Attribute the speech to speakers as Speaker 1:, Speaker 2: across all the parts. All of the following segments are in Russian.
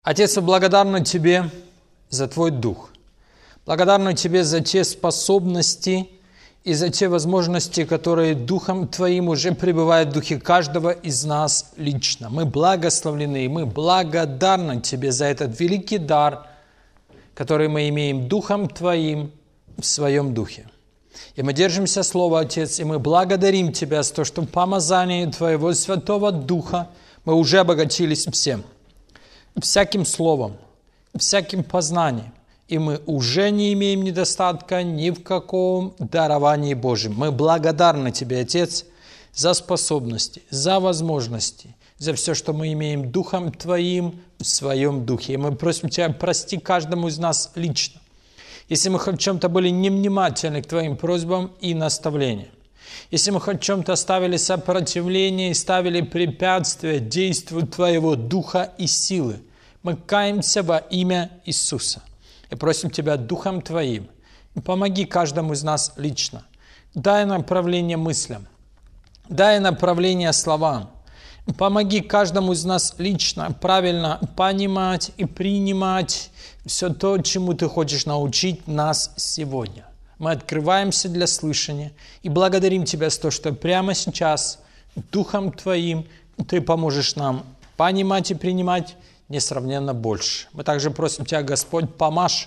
Speaker 1: Отец, я благодарна Тебе за Твой Дух. Благодарна Тебе за те способности и за те возможности, которые Духом Твоим уже пребывают в духе каждого из нас лично. Мы благословлены, мы благодарны Тебе за этот великий дар, который мы имеем Духом Твоим в Своем Духе. И мы держимся Слова, Отец, и мы благодарим Тебя за то, что в помазании Твоего Святого Духа мы уже обогатились всем. Всяким словом, всяким познанием. И мы уже не имеем недостатка ни в каком даровании Божьем. Мы благодарны Тебе, Отец, за способности, за возможности, за все, что мы имеем Духом Твоим в Своем Духе. И мы просим Тебя, прости каждому из нас лично, если мы хоть в чем-то были невнимательны к Твоим просьбам и наставлениям. Если мы хоть в чем-то ставили сопротивление и ставили препятствия действию Твоего Духа и силы, мы каемся во имя Иисуса. И просим Тебя Духом Твоим, помоги каждому из нас лично. Дай направление мыслям, дай направление словам. Помоги каждому из нас лично правильно понимать и принимать все то, чему Ты хочешь научить нас сегодня. Мы открываемся для слышания и благодарим Тебя за то, что прямо сейчас Духом Твоим Ты поможешь нам понимать и принимать несравненно больше. Мы также просим Тебя, Господь, помажь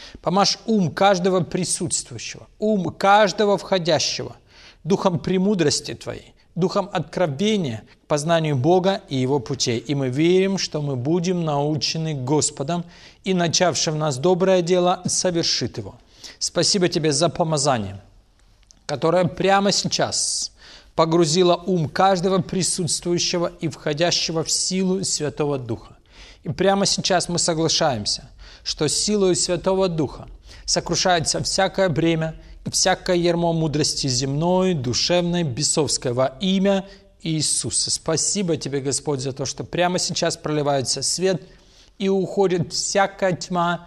Speaker 1: ум каждого присутствующего, ум каждого входящего, духом премудрости Твоей, духом откровения к познанию Бога и Его путей. И мы верим, что мы будем научены Господом, и начавший в нас доброе дело совершит его. Спасибо Тебе за помазание, которое прямо сейчас погрузило ум каждого присутствующего и входящего в силу Святого Духа. И прямо сейчас мы соглашаемся, что силой Святого Духа сокрушается всякое бремя и всякое ярмо мудрости земной, душевной, бесовской во имя Иисуса. Спасибо Тебе, Господь, за то, что прямо сейчас проливается свет и уходит всякая тьма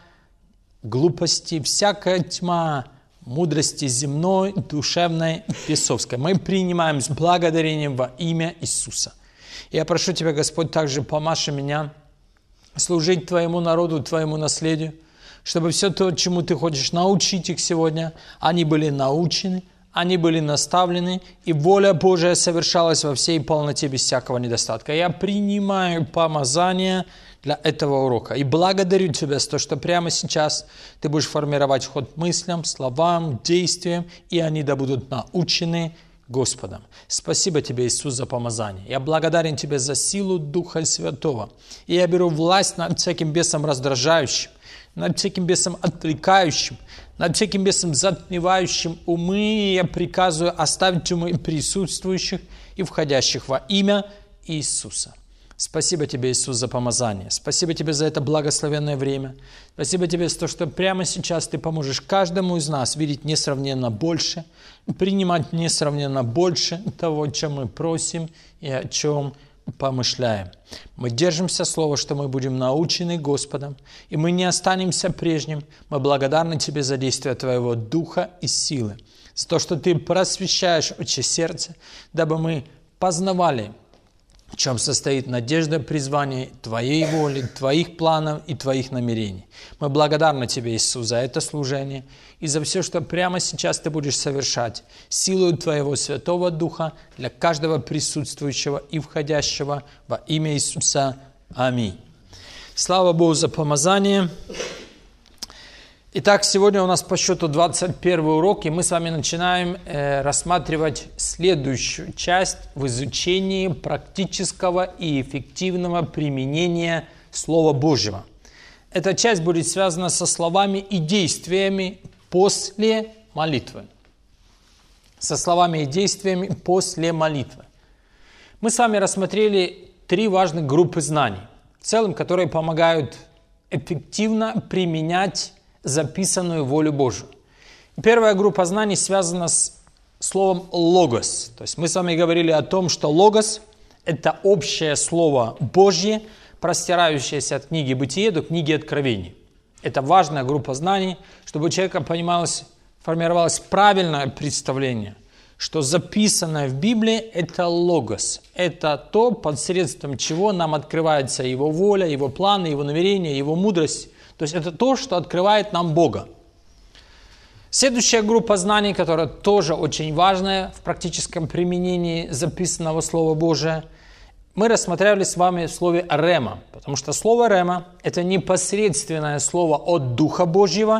Speaker 1: глупости, всякая тьма мудрости земной, душевной, бесовской. Мы принимаем с благодарением во имя Иисуса. И я прошу Тебя, Господь, также помажь меня служить Твоему народу, Твоему наследию, чтобы все то, чему Ты хочешь научить их сегодня, они были научены, они были наставлены, и воля Божия совершалась во всей полноте без всякого недостатка. Я принимаю помазание для этого урока и благодарю Тебя за то, что прямо сейчас Ты будешь формировать ход мыслям, словам, действиям, и они да будут научены Господом. Спасибо Тебе, Иисус, за помазание. Я благодарен Тебе за силу Духа Святого. И я беру власть над всяким бесом раздражающим, над всяким бесом отвлекающим, над всяким бесом затмевающим умы. И я приказываю оставить умы присутствующих и входящих во имя Иисуса. Спасибо Тебе, Иисус, за помазание. Спасибо Тебе за это благословенное время. Спасибо Тебе за то, что прямо сейчас Ты поможешь каждому из нас видеть несравненно больше, принимать несравненно больше того, чем мы просим и о чем помышляем. Мы держимся слова, что мы будем научены Господом, и мы не останемся прежним. Мы благодарны Тебе за действие Твоего Духа и силы, за то, что Ты просвещаешь очи сердца, дабы мы познавали, в чем состоит надежда призвания Твоей воли, Твоих планов и Твоих намерений. Мы благодарны Тебе, Иисус, за это служение и за все, что прямо сейчас Ты будешь совершать силой Твоего Святого Духа для каждого присутствующего и входящего во имя Иисуса. Аминь. Слава Богу за помазание. Итак, сегодня у нас по счету 21 урок, и мы с вами начинаем рассматривать следующую часть в изучении практического и эффективного применения Слова Божьего. Эта часть будет связана со словами и действиями после молитвы. Со словами и действиями после молитвы. Мы с вами рассмотрели 3 важных группы знаний, в целом, которые помогают эффективно применять записанную волю Божию. Первая группа знаний связана с словом «логос». То есть мы с вами говорили о том, что «логос» – это общее слово Божье, простирающееся от книги Бытие до книги Откровений. Это важная группа знаний, чтобы у человека формировалось правильное представление, что записанное в Библии – это логос. Это то, посредством чего нам открывается Его воля, Его планы, Его намерения, Его мудрость. То есть это то, что открывает нам Бога. Следующая группа знаний, которая тоже очень важная в практическом применении записанного Слова Божия, мы рассмотрели с вами в слове «рема», потому что слово «рема» – это непосредственное слово от Духа Божьего,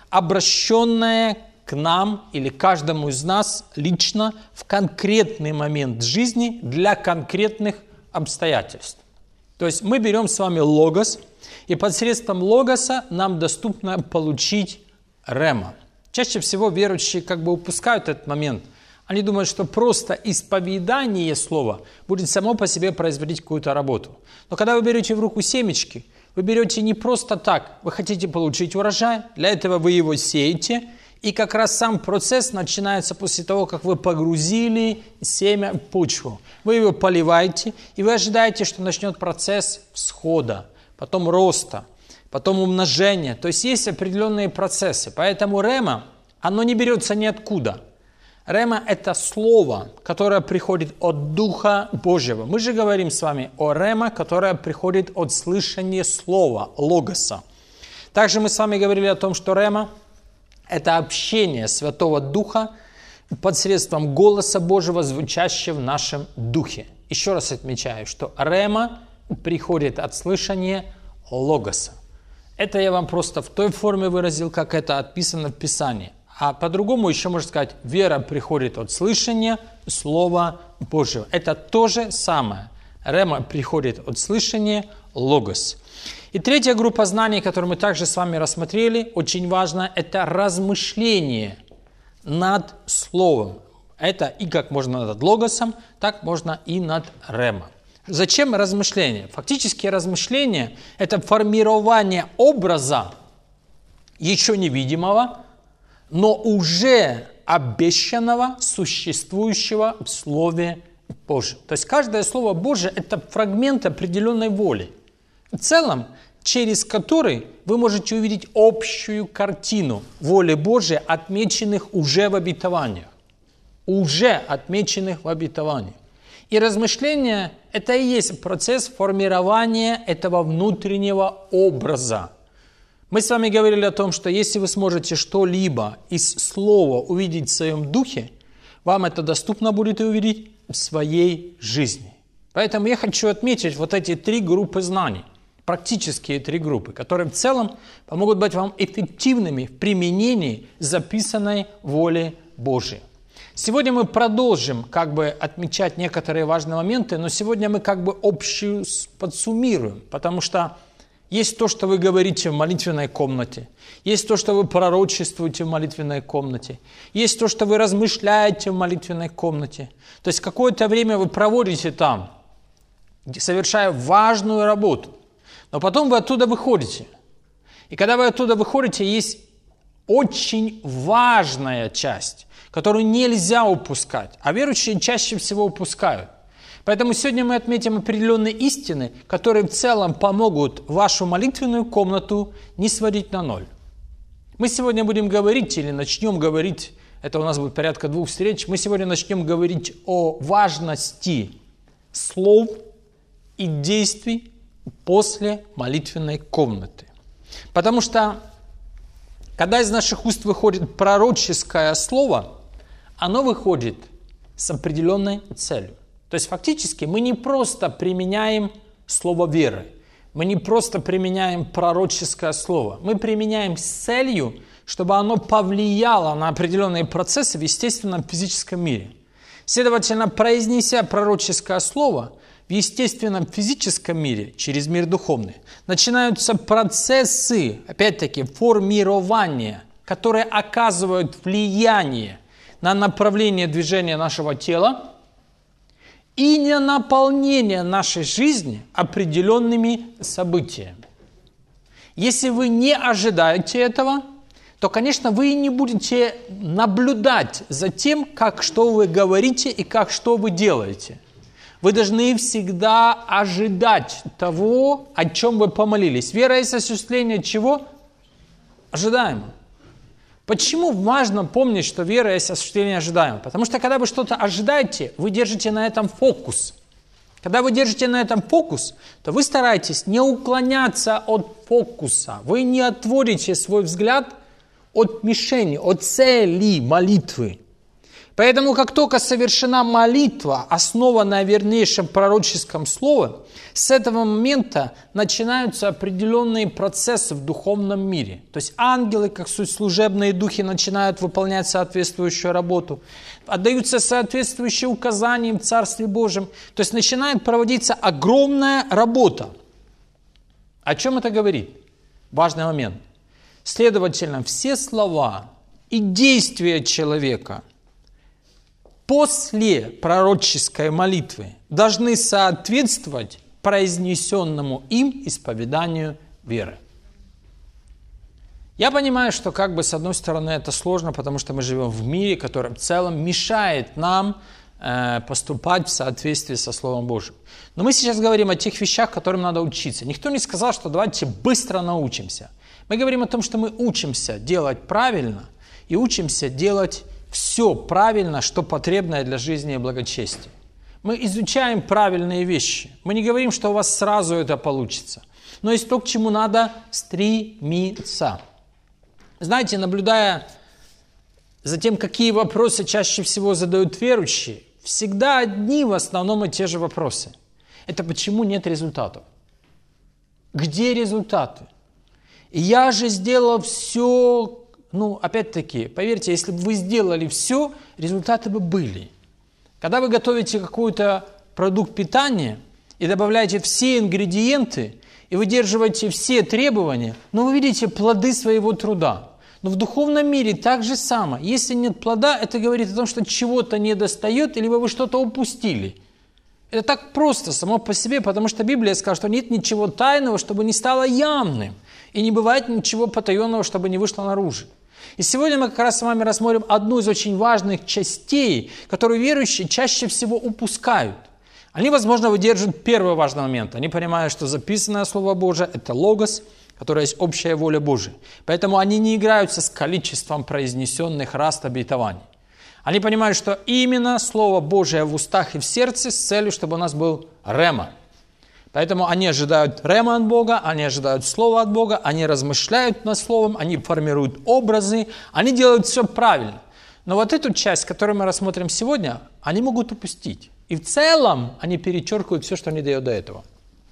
Speaker 1: обращенное к нам или каждому из нас лично в конкретный момент жизни для конкретных обстоятельств. То есть мы берем с вами логос, и посредством логоса нам доступно получить рема. Чаще всего верующие упускают этот момент. Они думают, что просто исповедание слова будет само по себе производить какую-то работу. Но когда вы берете в руку семечки, вы берете не просто так. Вы хотите получить урожай, для этого вы его сеете, и как раз сам процесс начинается после того, как вы погрузили семя в почву. Вы его поливаете, и вы ожидаете, что начнет процесс всхода, потом роста, потом умножения. То есть есть определенные процессы. Поэтому рема, оно не берется ниоткуда. Рема – это слово, которое приходит от Духа Божьего. Мы же говорим с вами о рема, которое приходит от слышания слова, логоса. Также мы с вами говорили о том, что рема – это общение Святого Духа посредством голоса Божьего, звучащего в нашем духе. Еще раз отмечаю, что рема приходит от слышания логоса. Это я вам просто в той форме выразил, как это описано в Писании. А по-другому еще можно сказать, вера приходит от слышания Слова Божьего. Это то же самое. Рема приходит от слышания логос. И третья группа знаний, которую мы также с вами рассмотрели, очень важно, это размышление над Словом. Это и как можно над логосом, так можно и над рема. Зачем размышление? Фактически размышление – это формирование образа еще невидимого, но уже обещанного, существующего в Слове Божьем. То есть каждое Слово Божие – это фрагмент определенной воли, в целом, через который вы можете увидеть общую картину воли Божией, отмеченных уже в обетованиях. Уже отмеченных в обетованиях. И размышление – это и есть процесс формирования этого внутреннего образа. Мы с вами говорили о том, что если вы сможете что-либо из слова увидеть в своем духе, вам это доступно будет увидеть в своей жизни. Поэтому я хочу отметить вот эти три группы знаний, практические три группы, которые в целом помогут быть вам эффективными в применении записанной воли Божией. Сегодня мы продолжим отмечать некоторые важные моменты, но сегодня мы общую подсуммируем, потому что есть то, что вы говорите в молитвенной комнате, есть то, что вы пророчествуете в молитвенной комнате, есть то, что вы размышляете в молитвенной комнате. То есть какое-то время вы проводите там, совершая важную работу, но потом вы оттуда выходите. И когда вы оттуда выходите, есть очень важная часть, которую нельзя упускать, а верующие чаще всего упускают. Поэтому сегодня мы отметим определенные истины, которые в целом помогут вашу молитвенную комнату не сводить на ноль. Мы сегодня будем говорить, или начнем говорить, это у нас будет порядка 2 встреч, мы сегодня начнем говорить о важности слов и действий после молитвенной комнаты. Потому что, когда из наших уст выходит пророческое слово, оно выходит с определенной целью. То есть фактически мы не просто применяем слово веры, мы не просто применяем пророческое слово, мы применяем с целью, чтобы оно повлияло на определенные процессы в естественном физическом мире. Следовательно, произнеся пророческое слово в естественном физическом мире, через мир духовный, начинаются процессы, опять-таки, формирования, которые оказывают влияние на направление движения нашего тела и на наполнение нашей жизни определенными событиями. Если вы не ожидаете этого, то, конечно, вы не будете наблюдать за тем, что вы говорите и что вы делаете. Вы должны всегда ожидать того, о чем вы помолились. Вера есть осуществление чего? Ожидаемо. Почему важно помнить, что вера есть осуществление ожидаемого? Потому что когда вы что-то ожидаете, вы держите на этом фокус. Когда вы держите на этом фокус, то вы стараетесь не уклоняться от фокуса. Вы не отводите свой взгляд от мишени, от цели молитвы. Поэтому, как только совершена молитва, основанная на вернейшем пророческом слове, с этого момента начинаются определенные процессы в духовном мире. То есть ангелы, как суть служебные духи, начинают выполнять соответствующую работу, отдаются соответствующие указания в Царстве Божьем. То есть начинает проводиться огромная работа. О чем это говорит? Важный момент. Следовательно, все слова и действия человека после пророческой молитвы должны соответствовать произнесенному им исповеданию веры. Я понимаю, что с одной стороны это сложно, потому что мы живем в мире, который в целом мешает нам поступать в соответствии со Словом Божьим. Но мы сейчас говорим о тех вещах, которым надо учиться. Никто не сказал, что давайте быстро научимся. Мы говорим о том, что мы учимся делать правильно и учимся делать все правильно, что потребно для жизни и благочестия. Мы изучаем правильные вещи. Мы не говорим, что у вас сразу это получится. Но есть то, к чему надо стремиться. Знаете, наблюдая за тем, какие вопросы чаще всего задают верующие, всегда одни в основном и те же вопросы. Это почему нет результатов? Где результаты? Я же сделал все. Опять-таки, поверьте, если бы вы сделали все, результаты бы были. Когда вы готовите какой-то продукт питания и добавляете все ингредиенты, и выдерживаете все требования, вы видите плоды своего труда. Но в духовном мире так же самое. Если нет плода, это говорит о том, что чего-то недостает, либо вы что-то упустили. Это так просто само по себе, потому что Библия сказала, что нет ничего тайного, чтобы не стало явным. И не бывает ничего потаенного, чтобы не вышло наружу. И сегодня мы как раз с вами рассмотрим одну из очень важных частей, которую верующие чаще всего упускают. Они, возможно, выдерживают первый важный момент. Они понимают, что записанное Слово Божие – это логос, которое есть общая воля Божия. Поэтому они не играются с количеством произнесенных раз обетований. Они понимают, что именно Слово Божие в устах и в сердце с целью, чтобы у нас был рема. Поэтому они ожидают рема от Бога, они ожидают слова от Бога, они размышляют над словом, они формируют образы, они делают все правильно. Но вот эту часть, которую мы рассмотрим сегодня, они могут упустить. И в целом они перечеркивают все, что они дают до этого.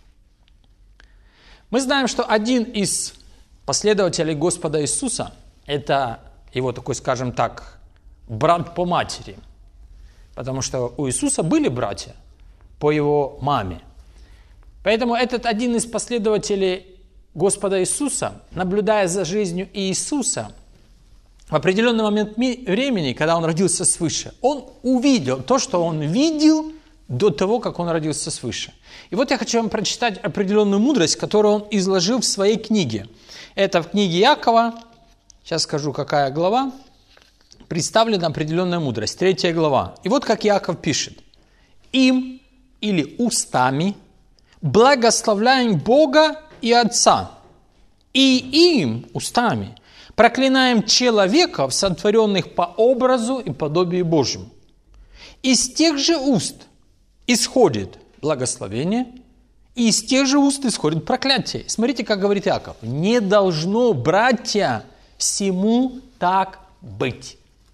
Speaker 1: Мы знаем, что один из последователей Господа Иисуса, это его такой, скажем так, брат по матери. Потому что у Иисуса были братья по его маме. Поэтому этот один из последователей Господа Иисуса, наблюдая за жизнью Иисуса, в определенный момент времени, когда он родился свыше, он увидел то, что он видел до того, как он родился свыше. И вот я хочу вам прочитать определенную мудрость, которую он изложил в своей книге. Это в книге Иакова, сейчас скажу, какая глава, представлена определенная мудрость, 3 глава. И вот как Иаков пишет. «Им или устами благословляем Бога и Отца, и им, устами, проклинаем человеков, сотворенных по образу и подобию Божьему. Из тех же уст исходит благословение, и из тех же уст исходит проклятие». Смотрите, как говорит Иаков. «Не должно, братья, всему так быть».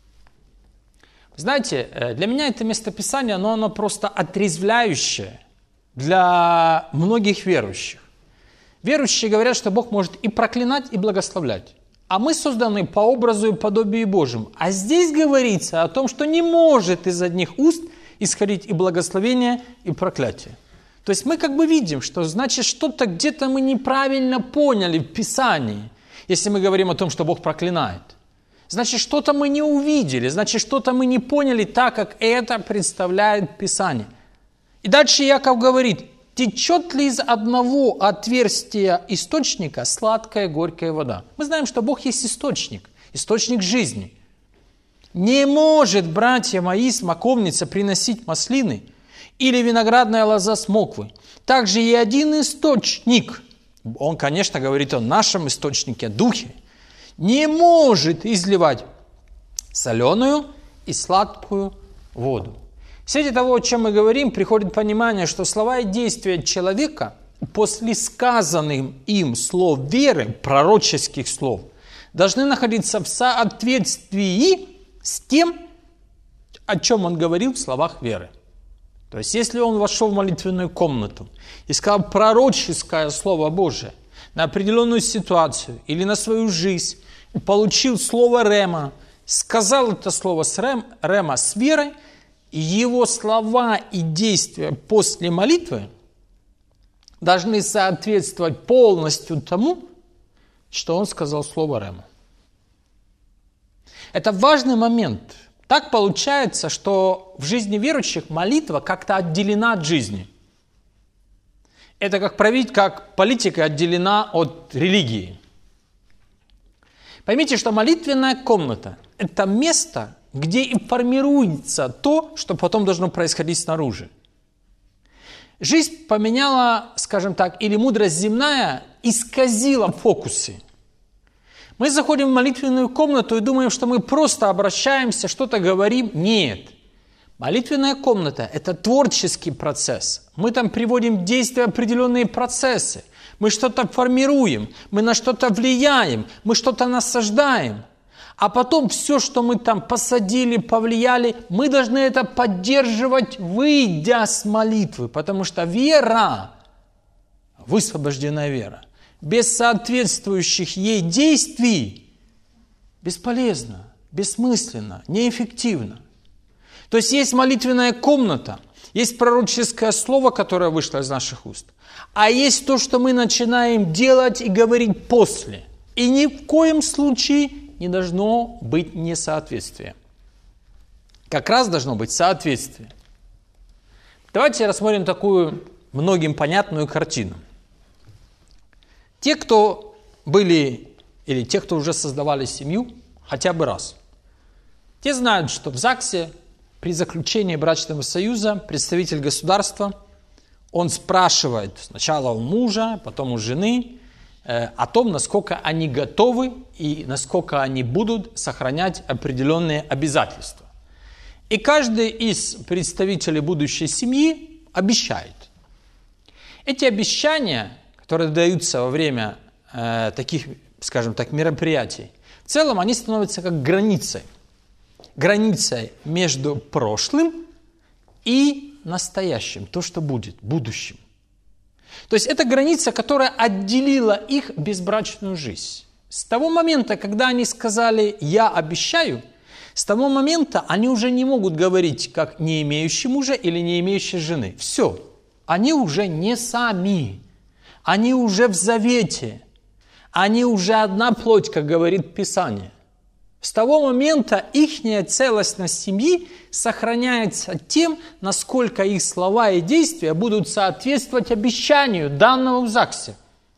Speaker 1: Знаете, для меня это местописание, оно просто отрезвляющее для многих верующих. Верующие говорят, что Бог может и проклинать, и благословлять. А мы созданы по образу и подобию Божьему. А здесь говорится о том, что не может из одних уст исходить и благословение, и проклятие. То есть мы видим, что значит что-то где-то мы неправильно поняли в Писании, если мы говорим о том, что Бог проклинает. Значит, что-то мы не увидели, значит, что-то мы не поняли так, как это представляет Писание. И дальше Иаков говорит, течет ли из одного отверстия источника сладкая горькая вода? Мы знаем, что Бог есть источник жизни. Не может, братья мои, смоковница приносить маслины или виноградная лоза смоквы. Также и один источник, он, конечно, говорит о нашем источнике, духе, не может изливать соленую и сладкую воду. В свете того, о чем мы говорим, приходит понимание, что слова и действия человека после сказанных им слов веры, пророческих слов, должны находиться в соответствии с тем, о чем он говорил в словах веры. То есть, если он вошел в молитвенную комнату и сказал пророческое Слово Божие на определенную ситуацию или на свою жизнь, получил слово Рема, сказал это слово с Рема с верой, и его слова и действия после молитвы должны соответствовать полностью тому, что он сказал слово Рема. Это важный момент. Так получается, что в жизни верующих молитва как-то отделена от жизни. Это как политика отделена от религии. Поймите, что молитвенная комната – это место, где и формируется то, что потом должно происходить снаружи. Жизнь поменяла, скажем так, или мудрость земная исказила фокусы. Мы заходим в молитвенную комнату и думаем, что мы просто обращаемся, что-то говорим. Нет. Молитвенная комната – это творческий процесс. Мы там приводим в действие определенные процессы. Мы что-то формируем, мы на что-то влияем, мы что-то насаждаем. А потом все, что мы там посадили, повлияли, мы должны это поддерживать, выйдя с молитвы. Потому что вера, высвобожденная вера, без соответствующих ей действий бесполезна, бессмысленна, неэффективна. То есть молитвенная комната, есть пророческое слово, которое вышло из наших уст, а есть то, что мы начинаем делать и говорить после. И ни в коем случае не должно быть несоответствия. Как раз должно быть соответствие. Давайте рассмотрим такую многим понятную картину. Те, кто были, или те, кто уже создавали семью, хотя бы раз, те знают, что в ЗАГСе при заключении брачного союза представитель государства, он спрашивает сначала у мужа, потом у жены о том, насколько они готовы и насколько они будут сохранять определенные обязательства. И каждый из представителей будущей семьи обещает. Эти обещания, которые даются во время таких, скажем так, мероприятий, в целом они становятся как границей. Границей между прошлым и настоящим, то, что будет, будущим. То есть это граница, которая отделила их безбрачную жизнь. С того момента, когда они сказали «я обещаю», с того момента они уже не могут говорить как не имеющий мужа или не имеющий жены. Все, они уже не сами, они уже в завете, они уже одна плоть, как говорит Писание. С того момента их целостность семьи сохраняется тем, насколько их слова и действия будут соответствовать обещанию, данному в ЗАГСе.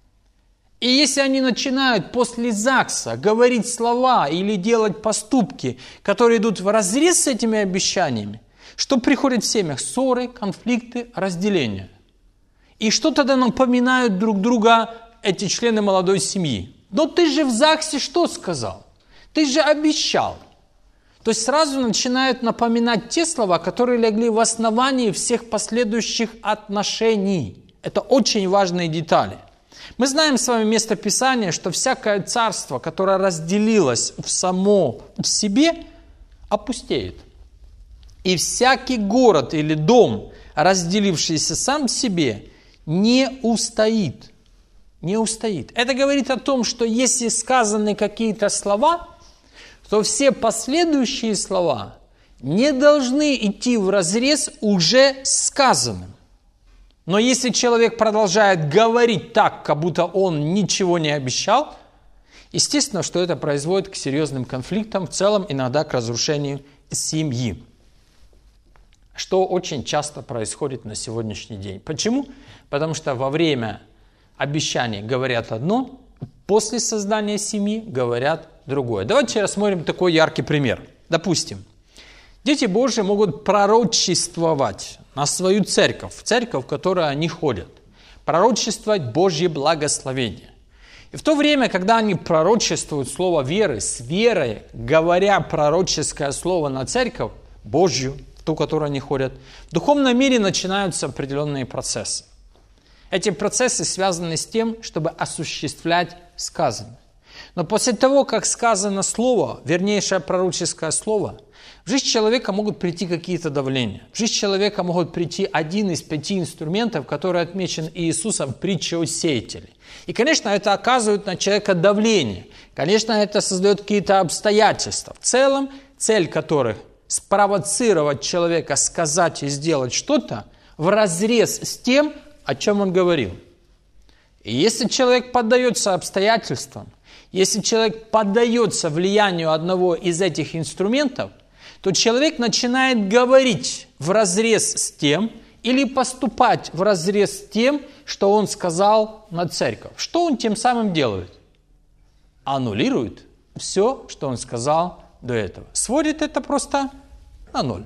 Speaker 1: И если они начинают после ЗАГСа говорить слова или делать поступки, которые идут вразрез с этими обещаниями, что приходит в семьях? Ссоры, конфликты, разделения. И что тогда напоминают друг друга эти члены молодой семьи? Но ты же в ЗАГСе что сказал? Ты же обещал. То есть сразу начинают напоминать те слова, которые легли в основании всех последующих отношений. Это очень важные детали. Мы знаем с вами место Писания, что всякое царство, которое разделилось в себе, опустеет. И всякий город или дом, разделившийся сам в себе, не устоит. Не устоит. Это говорит о том, что если сказаны какие-то слова, то все последующие слова не должны идти вразрез уже сказанным. Но если человек продолжает говорить так, как будто он ничего не обещал, естественно, что это производит к серьезным конфликтам, в целом иногда к разрушению семьи. Что очень часто происходит на сегодняшний день. Почему? Потому что во время обещаний говорят одно, после создания семьи говорят другое. Давайте рассмотрим такой яркий пример. Допустим, дети Божьи могут пророчествовать на свою церковь, в которую они ходят, пророчествовать Божье благословение. И в то время, когда они пророчествуют слово веры, с верой, говоря пророческое слово на церковь Божью, в ту, в которую они ходят, в духовном мире начинаются определенные процессы. Эти процессы связаны с тем, чтобы осуществлять сказанное. Но после того, как сказано слово, вернейшее пророческое слово, в жизнь человека могут прийти какие-то давления. В жизнь человека могут прийти один из 5 инструментов, который отмечен Иисусом в притче о сеятеле. И, конечно, это оказывает на человека давление. Конечно, это создает какие-то обстоятельства. В целом, цель которых спровоцировать человека сказать и сделать что-то вразрез с тем, о чем он говорил. И если человек поддается обстоятельствам, если человек поддается влиянию одного из этих инструментов, то человек начинает говорить вразрез с тем или поступать вразрез с тем, что он сказал на церковь. Что он тем самым делает? Аннулирует все, что он сказал до этого. Сводит это просто на ноль.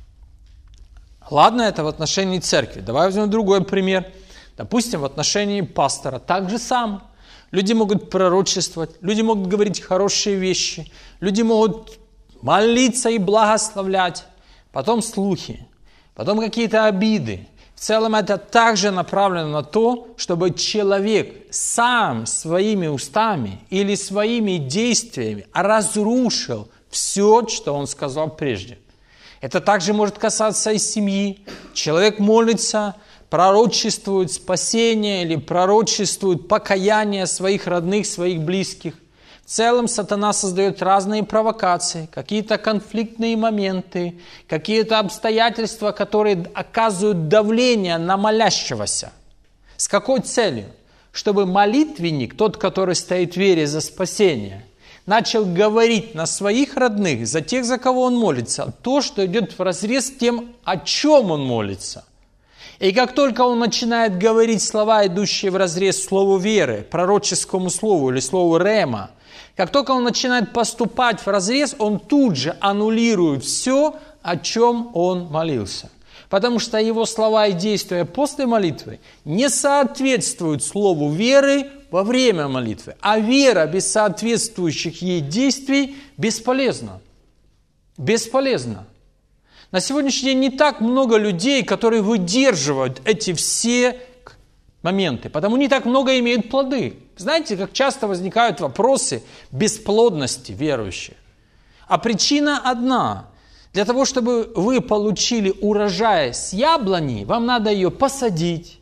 Speaker 1: Ладно, это в отношении церкви. Давай возьмем другой пример. Допустим, в отношении пастора. Так же самое. Люди могут пророчествовать, люди могут говорить хорошие вещи, люди могут молиться и благословлять. Потом слухи, потом какие-то обиды. В целом это также направлено на то, чтобы человек сам своими устами или своими действиями разрушил все, что он сказал прежде. Это также может касаться и семьи. Человек молится, пророчествует спасение или пророчествует покаяние своих родных, своих близких. В целом сатана создает разные провокации, какие-то конфликтные моменты, какие-то обстоятельства, которые оказывают давление на молящегося. С какой целью? Чтобы молитвенник, тот, который стоит в вере за спасение, начал говорить на своих родных, за тех, за кого он молится, то, что идет вразрез с тем, о чем он молится. И как только он начинает говорить слова, идущие вразрез слову веры, пророческому слову или слову рема, как только он начинает поступать вразрез, он тут же аннулирует все, о чем он молился. Потому что его слова и действия после молитвы не соответствуют слову веры во время молитвы. А вера без соответствующих ей действий бесполезна. Бесполезна. На сегодняшний день не так много людей, которые выдерживают эти все моменты, потому не так много имеют плоды. Знаете, как часто возникают вопросы бесплодности верующих. А причина одна. Для того, чтобы вы получили урожай с яблони, вам надо ее посадить,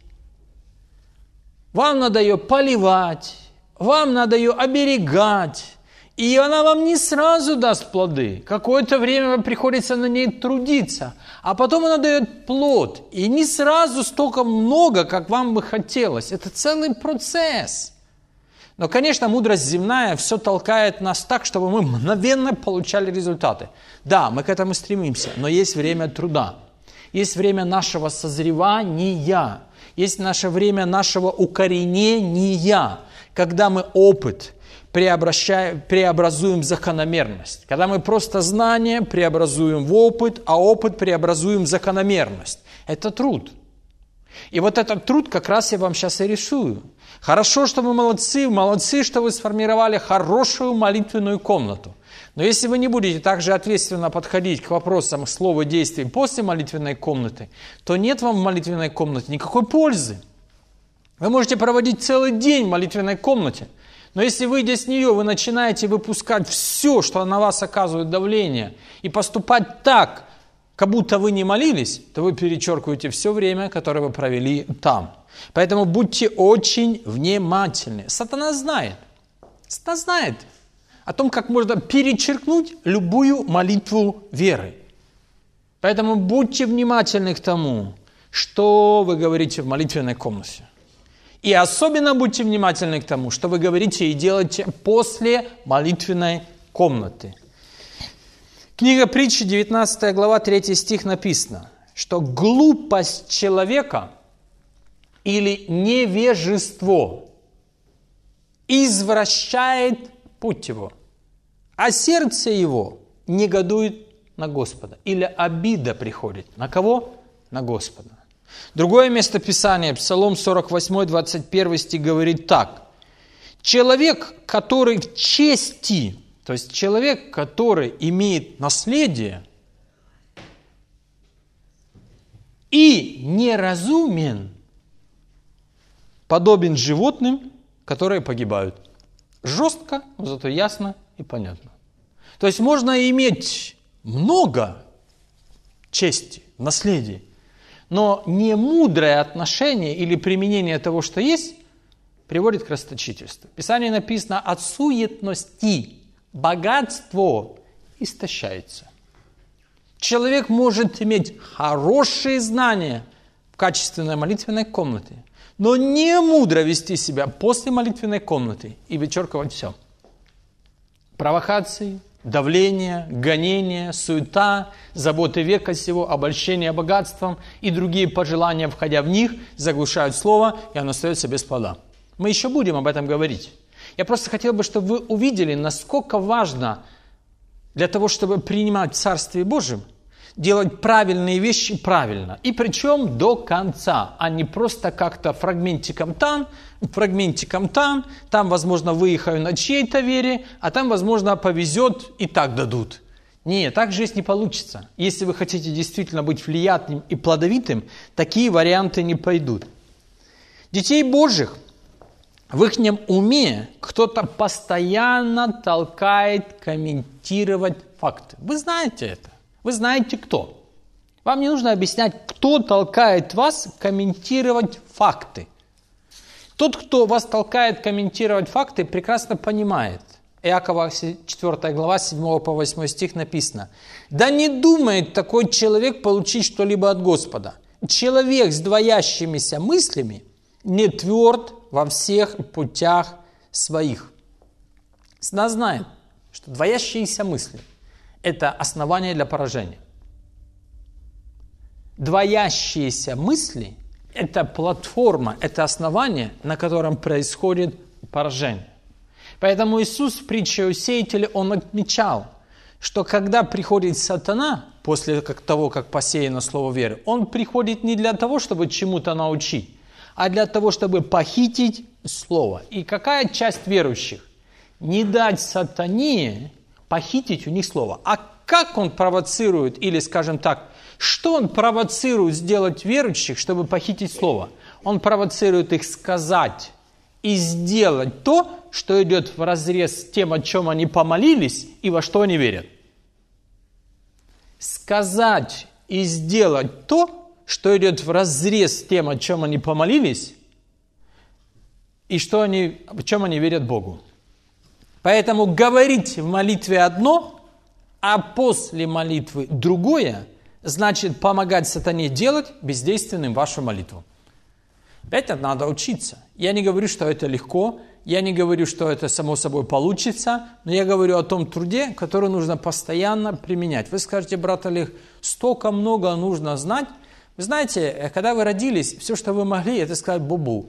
Speaker 1: вам надо ее поливать, вам надо ее оберегать. И она вам не сразу даст плоды. Какое-то время вам приходится на ней трудиться. А потом она дает плод. И не сразу столько много, как вам бы хотелось. Это целый процесс. Но, конечно, мудрость земная все толкает нас так, чтобы мы мгновенно получали результаты. Да, мы к этому стремимся, но есть время труда. Есть время нашего созревания. Есть наше время нашего укоренения, когда мы опыт преобразуем в закономерность. Когда мы просто знания преобразуем в опыт, а опыт преобразуем в закономерность. Это труд. И вот этот труд как раз я вам сейчас и рисую. Хорошо, что вы молодцы, что вы сформировали хорошую молитвенную комнату. Но если вы не будете так же ответственно подходить к вопросам слова действий после молитвенной комнаты, то нет вам в молитвенной комнате никакой пользы. Вы можете проводить целый день в молитвенной комнате, но если, выйдя с нее, вы начинаете выпускать все, что на вас оказывает давление, и поступать так, как будто вы не молились, то вы перечеркиваете все время, которое вы провели там. Поэтому будьте очень внимательны. Сатана знает о том, как можно перечеркнуть любую молитву веры. Поэтому будьте внимательны к тому, что вы говорите в молитвенной комнате. И особенно будьте внимательны к тому, что вы говорите и делаете после молитвенной комнаты. Книга Притчи, 19 глава, 3 стих написано, что глупость человека или невежество извращает путь его, а сердце его негодует на Господа. Или обида приходит. На кого? На Господа. Другое место Писания, Псалом 48, 21 стих говорит так. Человек, который в чести, то есть человек, который имеет наследие и неразумен, подобен животным, которые погибают. Жестко, но зато ясно и понятно. То есть можно иметь много чести, наследия, но немудрое отношение или применение того, что есть, приводит к расточительству. В Писании написано: от суетности богатство истощается. Человек может иметь хорошие знания в качественной молитвенной комнате, но не мудро вести себя после молитвенной комнаты и вычеркивать все. Провокации, давление, гонение, суета, заботы века сего, обольщение богатством и другие пожелания, входя в них, заглушают слово, и оно остается без плода. Мы еще будем об этом говорить. Я просто хотел бы, чтобы вы увидели, насколько важно для того, чтобы принимать в Царстве Божьем, делать правильные вещи правильно. И причем до конца, а не просто как-то фрагментиком там, там, возможно, выехаю на чьей-то вере, а там, возможно, повезет и так дадут. Нет, так жизнь не получится. Если вы хотите действительно быть влиятельным и плодовитым, такие варианты не пойдут. Детей Божьих в их уме кто-то постоянно толкает комментировать факты. Вы знаете это. Вы знаете, кто. Вам не нужно объяснять, кто толкает вас комментировать факты. Тот, кто вас толкает комментировать факты, прекрасно понимает. Иакова 4 глава, 7 по 8 стих написано: «Да не думает такой человек получить что-либо от Господа. Человек с двоящимися мыслями не тверд во всех путях своих». Нас знает, что двоящиеся мысли – это основание для поражения. Двоящиеся мысли – это платформа, это основание, на котором происходит поражение. Поэтому Иисус в притче о сеятеле, Он отмечал, что когда приходит сатана, после того, как посеяно слово веры, он приходит не для того, чтобы чему-то научить, а для того, чтобы похитить слово. И какая часть верующих? Не дать сатане похитить у них слово. А как он провоцирует, или, скажем так, что он провоцирует сделать верующих, чтобы похитить слово? Он провоцирует их сказать и сделать то, что идет вразрез с тем, о чем они помолились и во что они верят. Сказать и сделать то, что идет вразрез с тем, о чем они помолились, и в чем они верят Богу. Поэтому говорить в молитве одно, а после молитвы другое, значит помогать сатане делать бездейственным вашу молитву. Это надо учиться. Я не говорю, что это легко, я не говорю, что это само собой получится, но я говорю о том труде, который нужно постоянно применять. Вы скажете: брат Олег, столько много нужно знать. Вы знаете, когда вы родились, все, что вы могли, это сказать «бубу».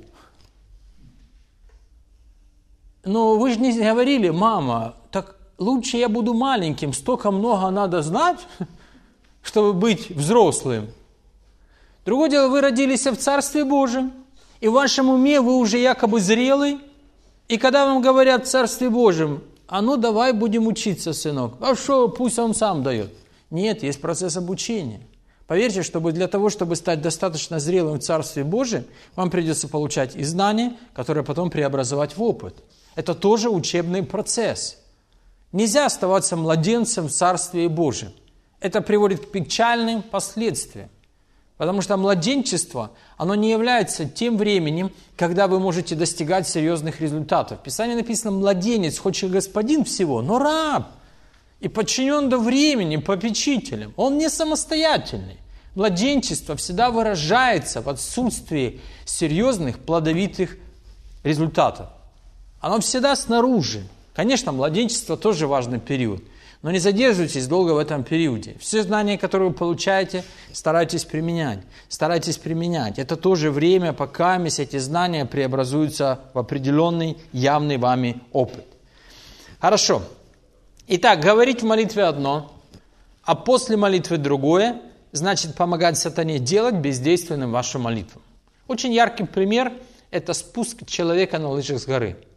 Speaker 1: Но вы же не говорили: мама, так лучше я буду маленьким, столько много надо знать, чтобы быть взрослым. Другое дело, вы родились в Царстве Божьем, и в вашем уме вы уже якобы зрелый, и когда вам говорят в Царстве Божьем: а ну давай будем учиться, сынок, а что, пусть он сам дает. Нет, есть процесс обучения. Поверьте, для того, чтобы стать достаточно зрелым в Царстве Божьем, вам придется получать и знания, которые потом преобразовать в опыт. Это тоже учебный процесс. Нельзя оставаться младенцем в Царстве Божьем. Это приводит к печальным последствиям. Потому что младенчество, оно не является тем временем, когда вы можете достигать серьезных результатов. В Писании написано: младенец, хоть и господин всего, но раб. И подчинен до времени попечителям. Он не самостоятельный. Младенчество всегда выражается в отсутствии серьезных плодовитых результатов. Оно всегда снаружи. Конечно, младенчество тоже важный период. Но не задерживайтесь долго в этом периоде. Все знания, которые вы получаете, старайтесь применять. Старайтесь применять. Это тоже время, пока эти знания преобразуются в определенный, явный вами опыт. Хорошо. Итак, говорить в молитве одно, а после молитвы другое, значит помогать сатане делать бездейственным вашу молитву. Очень яркий пример – это спуск человека на лыжах с горы.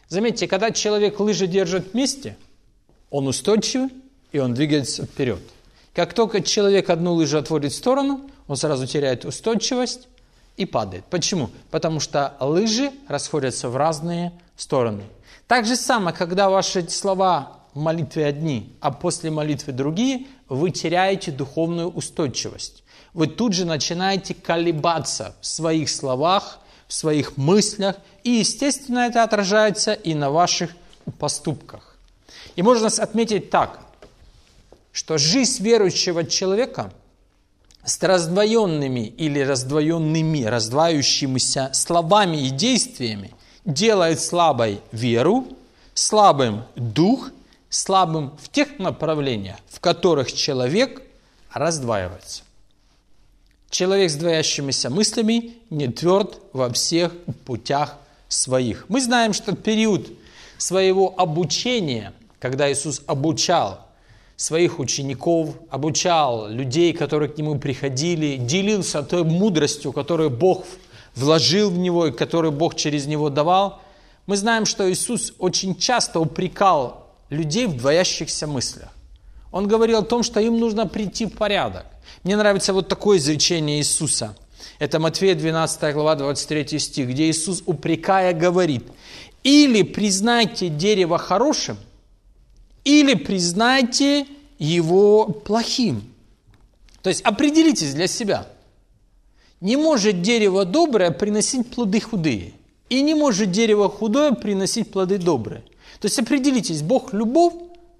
Speaker 1: Заметьте, когда человек лыжи держит вместе, он устойчив, и он двигается вперед. Как только человек одну лыжу отводит в сторону, он сразу теряет устойчивость и падает. Почему? Потому что лыжи расходятся в разные стороны. Так же самое, когда ваши слова в молитве одни, а после молитвы другие, вы теряете духовную устойчивость. Вы тут же начинаете колебаться в своих словах, в своих мыслях, и, естественно, это отражается и на ваших поступках. И можно отметить так, что жизнь верующего человека с раздвоенными или раздваивающимися словами и действиями делает слабой веру, слабым дух, слабым в тех направлениях, в которых человек раздваивается. Человек с двоящимися мыслями не тверд во всех путях своих. Мы знаем, что в период своего обучения, когда Иисус обучал своих учеников, обучал людей, которые к Нему приходили, делился той мудростью, которую Бог вложил в Него и которую Бог через Него давал, мы знаем, что Иисус очень часто упрекал людей в двоящихся мыслях. Он говорил о том, что им нужно прийти в порядок. Мне нравится вот такое изречение Иисуса. Это Матфея 12 глава, 23 стих, где Иисус, упрекая, говорит: «Или признайте дерево хорошим, или признайте его плохим». То есть определитесь для себя. Не может дерево доброе приносить плоды худые, и не может дерево худое приносить плоды добрые. То есть определитесь, Бог любовь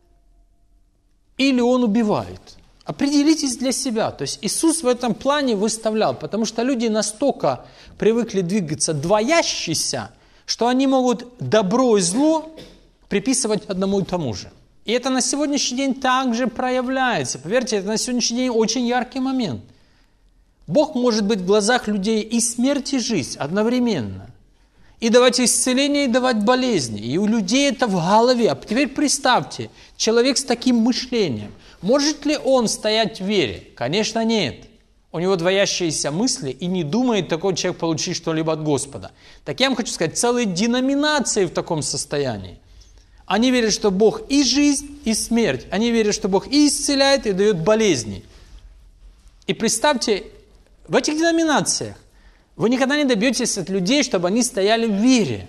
Speaker 1: или Он убивает. Определитесь для себя. То есть Иисус в этом плане выставлял, потому что люди настолько привыкли двигаться двоящиеся, что они могут добро и зло приписывать одному и тому же. И это на сегодняшний день также проявляется. Поверьте, это на сегодняшний день очень яркий момент. Бог может быть в глазах людей и смерть, и жизнь одновременно. И давать исцеление, и давать болезни. И у людей это в голове. А теперь представьте, человек с таким мышлением. Может ли он стоять в вере? Конечно, нет. У него двоящиеся мысли, и не думает такой человек получить что-либо от Господа. Так я вам хочу сказать, целые деноминации в таком состоянии. Они верят, что Бог и жизнь, и смерть. Они верят, что Бог и исцеляет, и дает болезни. И представьте, в этих деноминациях вы никогда не добьетесь от людей, чтобы они стояли в вере.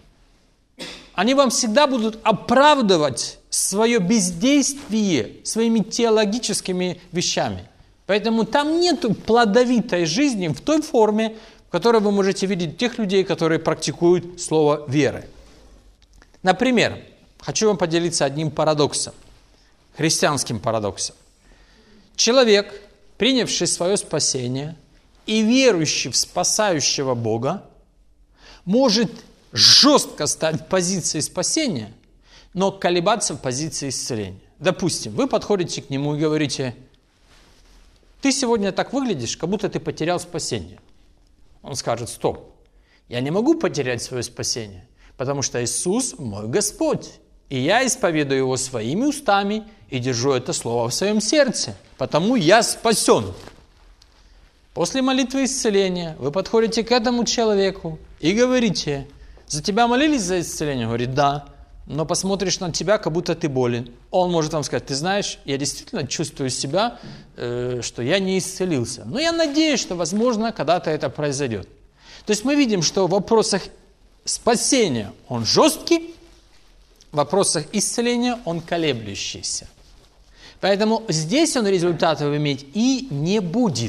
Speaker 1: Они вам всегда будут оправдывать свое бездействие своими теологическими вещами. Поэтому там нет плодовитой жизни в той форме, в которой вы можете видеть тех людей, которые практикуют слово веры. Например, хочу вам поделиться одним парадоксом, христианским парадоксом. Человек, принявший свое спасение и верующий в спасающего Бога, может жестко стать в позиции спасения, но колебаться в позиции исцеления. Допустим, вы подходите к нему и говорите: «Ты сегодня так выглядишь, как будто ты потерял спасение». Он скажет: «Стоп, я не могу потерять свое спасение, потому что Иисус мой Господь, и я исповедую Его своими устами и держу это слово в своем сердце, потому я спасен». После молитвы исцеления вы подходите к этому человеку и говорите: «За тебя молились за исцеление?» Он говорит: «Да». Но посмотришь на тебя, как будто ты болен. Он может вам сказать: «Ты знаешь, я действительно чувствую себя, что я не исцелился. Но я надеюсь, что, возможно, когда-то это произойдет». То есть мы видим, что в вопросах спасения он жесткий, в вопросах исцеления он колеблющийся. Поэтому здесь он результатов иметь и не будет.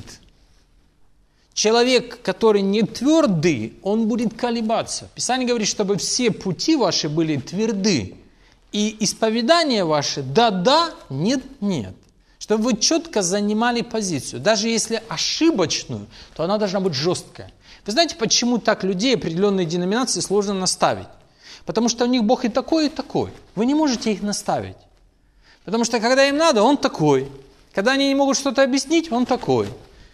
Speaker 1: Человек, который не твердый, он будет колебаться. Писание говорит, чтобы все пути ваши были тверды, и исповедание ваше да-да, нет-нет. Чтобы вы четко занимали позицию. Даже если ошибочную, то она должна быть жесткая. Вы знаете, почему так людей определенные деноминации сложно наставить? Потому что у них Бог и такой, и такой. Вы не можете их наставить. Потому что когда им надо, он такой. Когда они не могут что-то объяснить, он такой.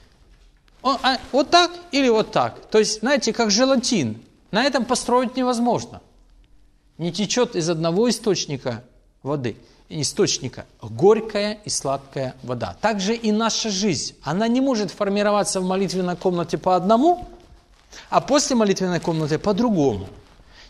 Speaker 1: Вот так или вот так. То есть, знаете, как желатин. На этом построить невозможно. Не течет из одного источника воды, источника горькая и сладкая вода. Также и наша жизнь. Она не может формироваться в молитвенной комнате по одному, а после молитвенной комнаты по другому.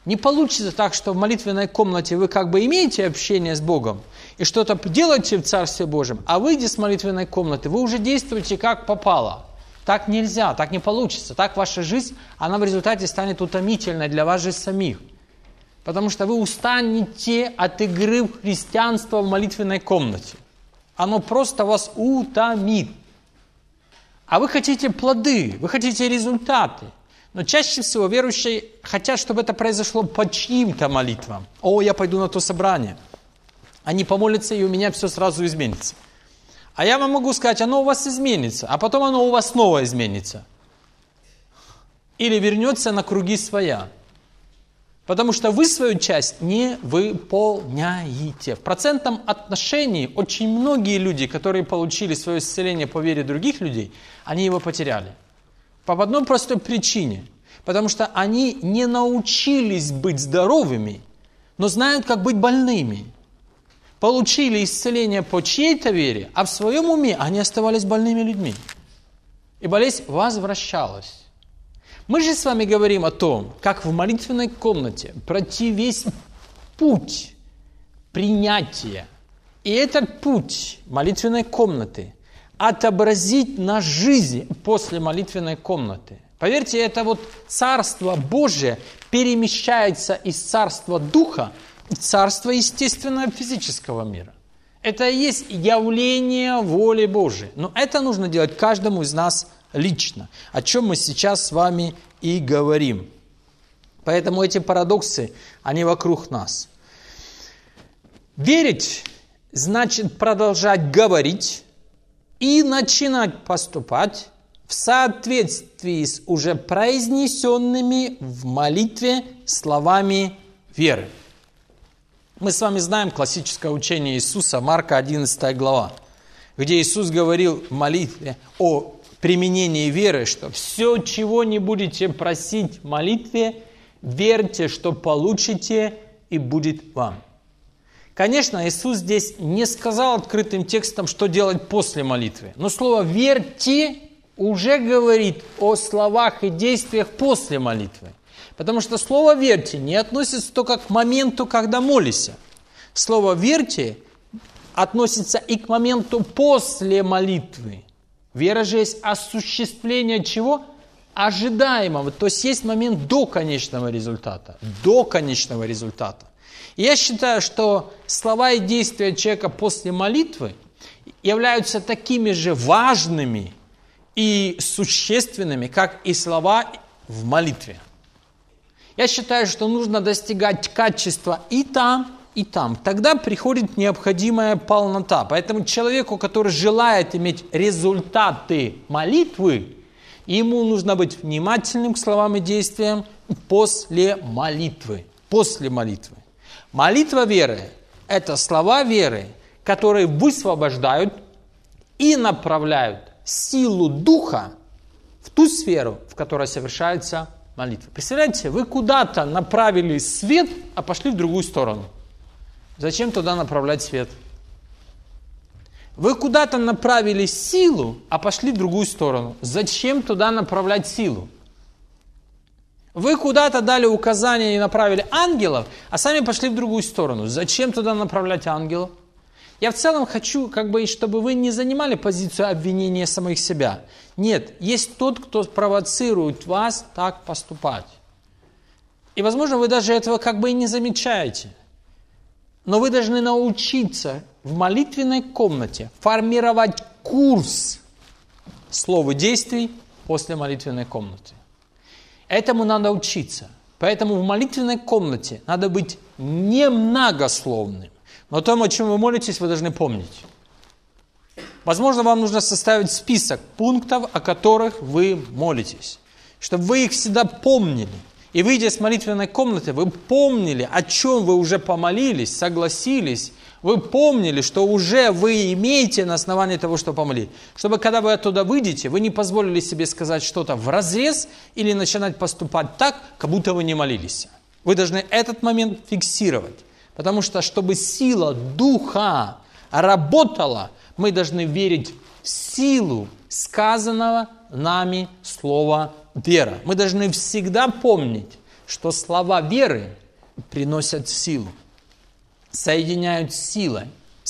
Speaker 1: Не получится так, что в молитвенной комнате вы как бы имеете общение с Богом и что-то делаете в Царстве Божьем, а выйдя с молитвенной комнаты, вы уже действуете как попало. Так нельзя, так не получится. Так ваша жизнь, она в результате станет утомительной для вас же самих. Потому что вы устанете от игры в христианство в молитвенной комнате. Оно просто вас утомит. А вы хотите плоды, вы хотите результаты. Но чаще всего верующие хотят, чтобы это произошло по чьим-то молитвам. О, я пойду на то собрание. Они помолятся, и у меня все сразу изменится. А я вам могу сказать, оно у вас изменится, а потом оно у вас снова изменится. Или вернется на круги своя. Потому что вы свою часть не выполняете. В процентном отношении очень многие люди, которые получили свое исцеление по вере других людей, они его потеряли. По одной простой причине. Потому что они не научились быть здоровыми, но знают, как быть больными. Получили исцеление по чьей-то вере, а в своем уме они оставались больными людьми. И болезнь возвращалась. Мы же с вами говорим о том, как в молитвенной комнате пройти весь путь принятия. И этот путь молитвенной комнаты отобразить на жизнь после молитвенной комнаты. Поверьте, это вот Царство Божие перемещается из Царства Духа в Царство естественного физического мира. Это и есть явление воли Божией. Но это нужно делать каждому из нас лично, о чем мы сейчас с вами и говорим. Поэтому эти парадоксы, они вокруг нас. Верить значит продолжать говорить и начинать поступать в соответствии с уже произнесенными в молитве словами веры. Мы с вами знаем классическое учение Иисуса, Марка 11 глава, где Иисус говорил в молитве о применении веры, что все, чего не будете просить в молитве, верьте, что получите, и будет вам. Конечно, Иисус здесь не сказал открытым текстом, что делать после молитвы. Но слово «верьте» уже говорит о словах и действиях после молитвы. Потому что слово «верьте» не относится только к моменту, когда молишься. Слово «верьте» относится и к моменту после молитвы. Вера же есть осуществление чего? Ожидаемого. То есть есть момент до конечного результата. До конечного результата. И я считаю, что слова и действия человека после молитвы являются такими же важными и существенными, как и слова в молитве. Я считаю, что нужно достигать качества и там. Тогда приходит необходимая полнота. Поэтому человеку, который желает иметь результаты молитвы, ему нужно быть внимательным к словам и действиям после молитвы. После молитвы. Молитва веры – это слова веры, которые высвобождают и направляют силу Духа в ту сферу, в которой совершается молитва. Представляете, вы куда-то направили свет, а пошли в другую сторону. Зачем туда направлять свет? Вы куда-то направили силу, а пошли в другую сторону. Зачем туда направлять силу? Вы куда-то дали указания и направили ангелов, а сами пошли в другую сторону. Зачем туда направлять ангелов? Я в целом хочу, чтобы вы не занимали позицию обвинения самих себя. Нет, есть тот, кто провоцирует вас так поступать. И, возможно, вы даже этого и не замечаете. Но вы должны научиться в молитвенной комнате формировать курс слов и действий после молитвенной комнаты. Этому надо учиться. Поэтому в молитвенной комнате надо быть немногословным. Но о том, о чем вы молитесь, вы должны помнить. Возможно, вам нужно составить список пунктов, о которых вы молитесь, чтобы вы их всегда помнили. И выйдя с молитвенной комнаты, вы помнили, о чем вы уже помолились, согласились. Вы помнили, что уже вы имеете на основании того, что помолились. Чтобы, когда вы оттуда выйдете, вы не позволили себе сказать что-то вразрез или начинать поступать так, как будто вы не молились. Вы должны этот момент фиксировать. Потому что, чтобы сила Духа работала, мы должны верить в силу сказанного нами слова вера. Мы должны всегда помнить, что слова веры приносят силу, соединяют силой.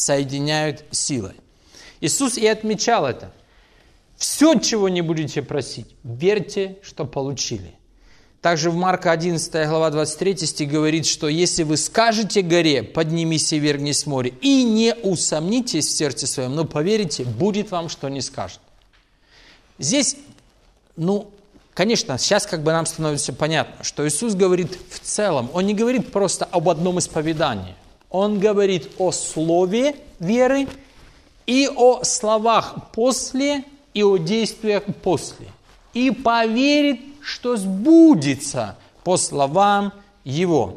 Speaker 1: Иисус и отмечал это. Все, чего не будете просить, верьте, что получили. Также в Марка 11 глава 23 стих говорит, что если вы скажете горе, поднимись и вергнись в море, и не усомнитесь в сердце своем, но поверите, будет вам, что не скажет. Здесь, конечно, сейчас нам становится понятно, что Иисус говорит в целом. Он не говорит просто об одном исповедании. Он говорит о слове веры и о словах после, и о действиях после. И поверит, что сбудется по словам Его.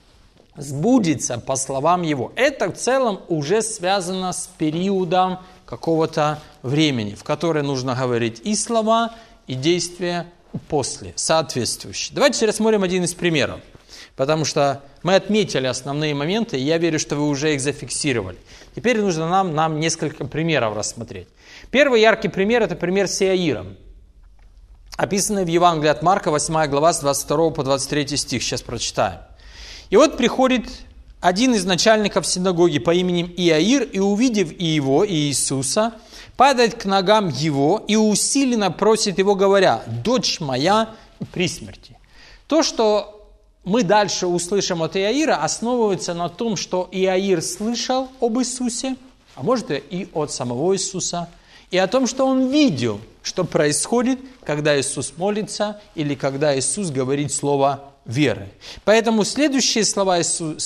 Speaker 1: Сбудется по словам Его. Это в целом уже связано с периодом какого-то времени, в которое нужно говорить и слова, и действия после, соответствующие. Давайте рассмотрим один из примеров, потому что мы отметили основные моменты, и я верю, что вы уже их зафиксировали. Теперь нужно нам несколько примеров рассмотреть. Первый яркий пример – это пример с Иаиром, описанный в Евангелии от Марка, 8 глава, с 22 по 23 стих. Сейчас прочитаем. «И вот приходит один из начальников синагоги по имени Иаир, и, увидев и его, и Иисуса, падает к ногам его и усиленно просит его, говоря: «Дочь моя при смерти». То, что мы дальше услышим от Иаира, основывается на том, что Иаир слышал об Иисусе, а может и от самого Иисуса, и о том, что он видел, что происходит, когда Иисус молится или когда Иисус говорит слово веры. Поэтому следующие слова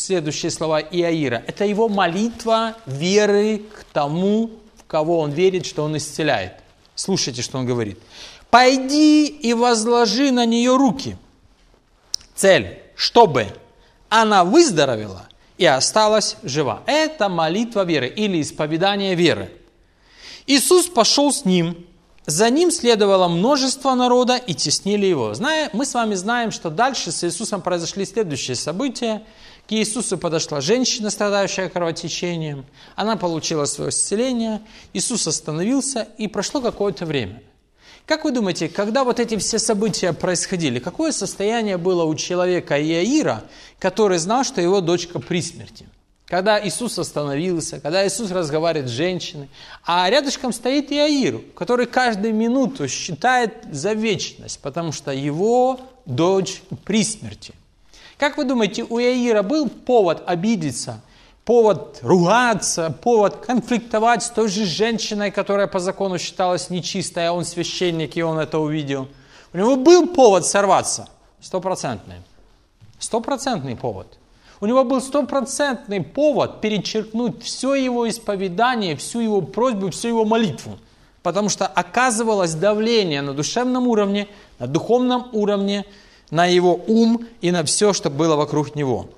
Speaker 1: Иаира – это его молитва веры к тому, в кого он верит, что он исцеляет. Слушайте, что он говорит. «Пойди и возложи на нее руки». Цель, чтобы она выздоровела и осталась жива. Это молитва веры или исповедание веры. Иисус пошел с ним, за ним следовало множество народа и теснили его. Мы с вами знаем, что дальше с Иисусом произошли следующие события. К Иисусу подошла женщина, страдающая кровотечением. Она получила свое исцеление. Иисус остановился, и прошло какое-то время. Как вы думаете, когда вот эти все события происходили, какое состояние было у человека Иаира, который знал, что его дочка при смерти? Когда Иисус остановился, когда Иисус разговаривает с женщиной, а рядышком стоит Иаир, который каждую минуту считает за вечность, потому что его дочь при смерти. Как вы думаете, у Иаира был повод обидеться, повод ругаться, повод конфликтовать с той же женщиной, которая по закону считалась нечистой, а он священник, и он это увидел? У него был повод сорваться, 100%. 100% повод. У него был 100% повод перечеркнуть все его исповедание, всю его просьбу, всю его молитву. Потому что оказывалось давление на душевном уровне, на духовном уровне, на его ум и на все, что было вокруг него.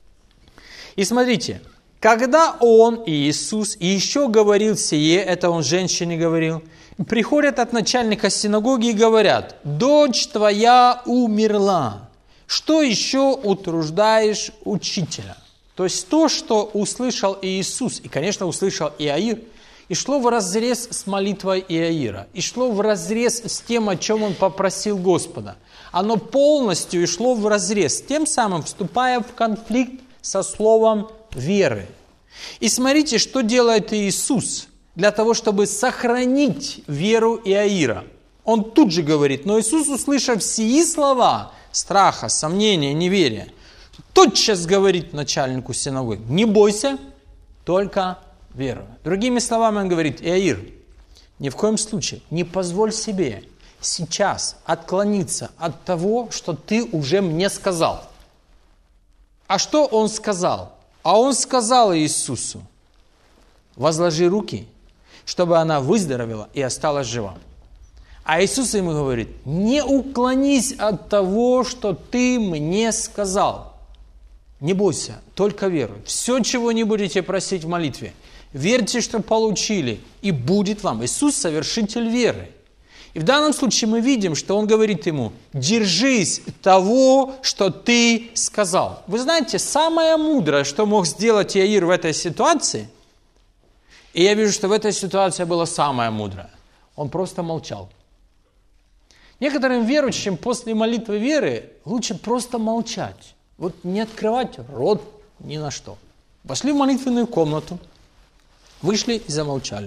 Speaker 1: И смотрите, когда он и Иисус и еще говорил сие, это он женщине говорил, приходят от начальника синагоги и говорят: «Дочь твоя умерла. Что еще утруждаешь учителя?» То есть то, что услышал Иисус, и, конечно, услышал Иаир, и шло вразрез с молитвой Иаира, и шло вразрез с тем, о чем он попросил Господа. Оно полностью и шло вразрез, тем самым вступая в конфликт со словом веры. И смотрите, что делает Иисус для того, чтобы сохранить веру Иаира. Он тут же говорит: но Иисус, услышав сии слова страха, сомнения, неверия, тотчас говорит начальнику синагоги: не бойся, только веруй. Другими словами, он говорит: Иаир, ни в коем случае не позволь себе сейчас отклониться от того, что ты уже мне сказал. А что он сказал? А он сказал Иисусу: возложи руки, чтобы она выздоровела и осталась жива. А Иисус ему говорит: не уклонись от того, что ты мне сказал. Не бойся, только веруй. Все, чего не будете просить в молитве, верьте, что получили, и будет вам. Иисус – совершитель веры. И в данном случае мы видим, что Он говорит ему: держись того, что ты сказал. Вы знаете, самое мудрое, что мог сделать Иаир в этой ситуации, и я вижу, что в этой ситуации было самое мудрое, он просто молчал. Некоторым верующим после молитвы веры лучше просто молчать. Вот не открывать рот ни на что. Пошли в молитвенную комнату, вышли и замолчали.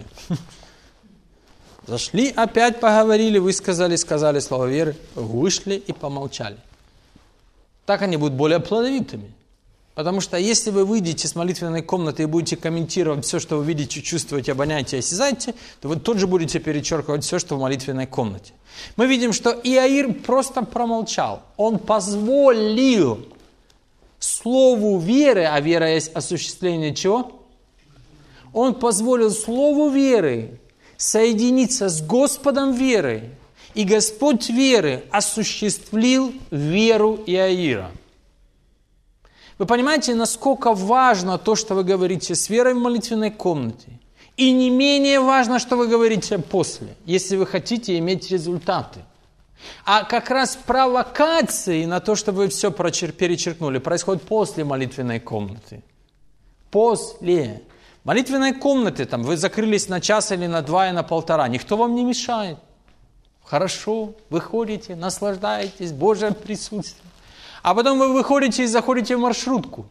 Speaker 1: Зашли, опять поговорили, высказали, сказали слово веры, вышли и помолчали. Так они будут более плодовитыми. Потому что если вы выйдете с молитвенной комнаты и будете комментировать все, что вы видите, чувствуете, обоняете, осязаете, то вы тут же будете перечеркивать все, что в молитвенной комнате. Мы видим, что Иаир просто промолчал. Он позволил слову веры, а вера есть осуществление чего? Он позволил слову веры соединиться с Господом веры. И Господь веры осуществил веру Иаира. Вы понимаете, насколько важно то, что вы говорите с верой в молитвенной комнате. И не менее важно, что вы говорите после, если вы хотите иметь результаты. А как раз провокации на то, чтобы вы все перечеркнули, происходят после молитвенной комнаты. После молитвенной комнаты, там, вы закрылись на час или на 2 и на 1,5, никто вам не мешает. Хорошо, выходите, наслаждаетесь Божьим присутствием. А потом вы выходите и заходите в маршрутку.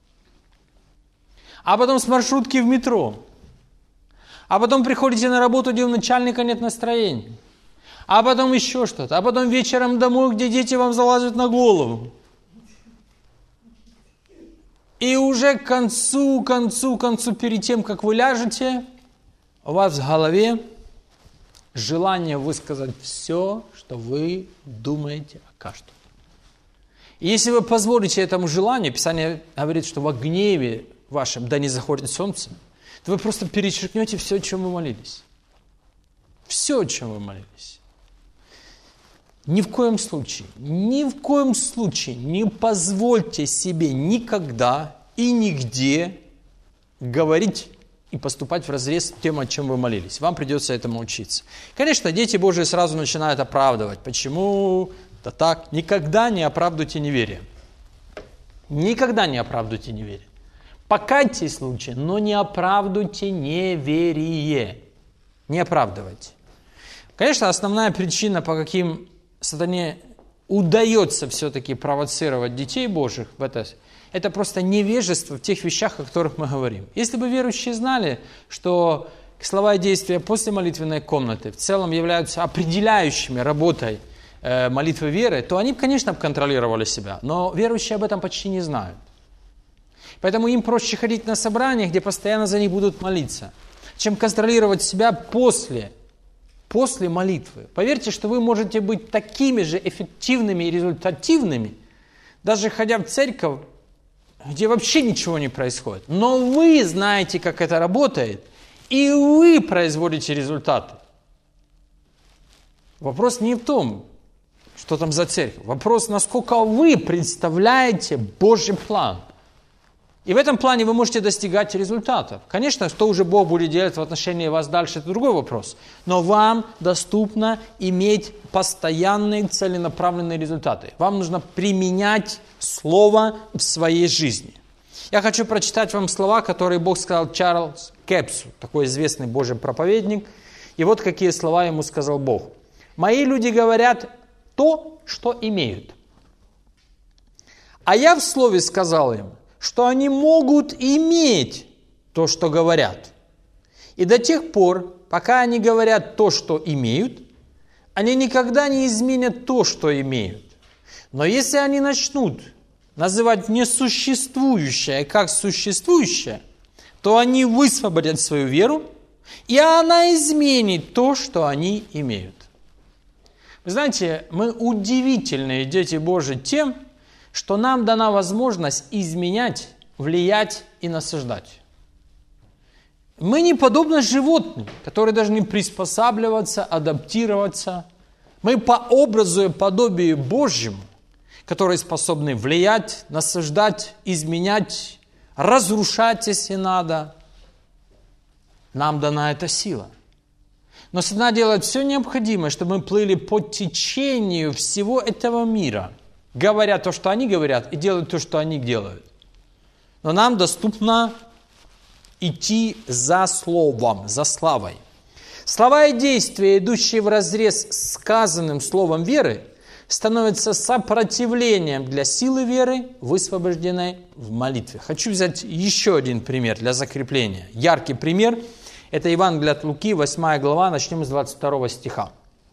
Speaker 1: А потом с маршрутки в метро. А потом приходите на работу, где у начальника нет настроения. А потом еще что-то. А потом вечером домой, где дети вам залазят на голову. И уже к концу, перед тем, как вы ляжете, у вас в голове желание высказать все, что вы думаете о каждом. И если вы позволите этому желанию, Писание говорит, что во гневе вашем да не заходит солнце, то вы просто перечеркнете все, о чем вы молились. Все, о чем вы молились. Ни в коем случае не позвольте себе никогда и нигде говорить и поступать вразрез с тем, о чем вы молились. Вам придется этому учиться. Конечно, дети Божии сразу начинают оправдывать. Почему? Да так. Никогда не оправдывайте неверие. Никогда не оправдывайте неверие. Покайтесь лучше, но не оправдывайте неверие. Не оправдывайте. Конечно, основная причина, по каким сатане удается все-таки провоцировать детей Божьих в это просто невежество в тех вещах, о которых мы говорим. Если бы верующие знали, что слова и действия после молитвенной комнаты в целом являются определяющими работой молитвы веры, то они, конечно, контролировали себя. Но верующие об этом почти не знают. Поэтому им проще ходить на собрания, где постоянно за них будут молиться, чем контролировать себя после молитвы. Поверьте, что вы можете быть такими же эффективными и результативными, даже ходя в церковь, где вообще ничего не происходит. Но вы знаете, как это работает, и вы производите результаты. Вопрос не в том, что там за церковь. Вопрос, насколько вы представляете Божий план. И в этом плане вы можете достигать результатов. Конечно, что уже Бог будет делать в отношении вас дальше, это другой вопрос. Но вам доступно иметь постоянные целенаправленные результаты. Вам нужно применять Слово в своей жизни. Я хочу прочитать вам слова, которые Бог сказал Чарльзу Кэпсу, такой известный Божий проповедник. И вот какие слова ему сказал Бог. «Мои люди говорят то, что имеют. А я в Слове сказал им, что они могут иметь то, что говорят. И до тех пор, пока они говорят то, что имеют, они никогда не изменят то, что имеют. Но если они начнут называть несуществующее как существующее, то они высвободят свою веру, и она изменит то, что они имеют». Вы знаете, мы удивительные дети Божьи тем, что нам дана возможность изменять, влиять и насаждать. Мы не подобны животным, которые должны приспосабливаться, адаптироваться. Мы по образу и подобию Божьему, которые способны влиять, насаждать, изменять, разрушать, если надо. Нам дана эта сила. Но сатана делает все необходимое, чтобы мы плыли по течению всего этого мира, говоря то, что они говорят, и делают то, что они делают. Но нам доступно идти за словом, за славой. Слова и действия, идущие вразрез с сказанным словом веры, становятся сопротивлением для силы веры, высвобожденной в молитве. Хочу взять еще один пример для закрепления. Яркий пример – это Евангелие от Луки, 8 глава, начнем с 22 стиха.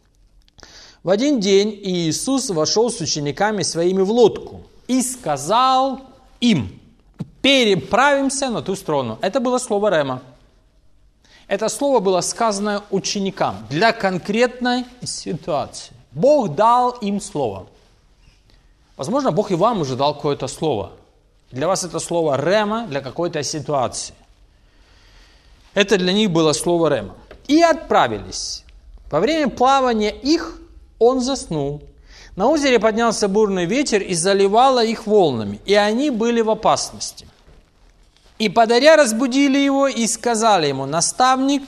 Speaker 1: «В один день Иисус вошел с учениками своими в лодку и сказал им: переправимся на ту сторону». Это было слово рема. Это слово было сказано ученикам для конкретной ситуации. Бог дал им слово. Возможно, Бог и вам уже дал какое-то слово. Для вас это слово рема для какой-то ситуации. Это для них было слово рема. И отправились. Во время плавания их он заснул. На озере поднялся бурный ветер и заливало их волнами, и они были в опасности. И подойдя, разбудили его и сказали ему: наставник,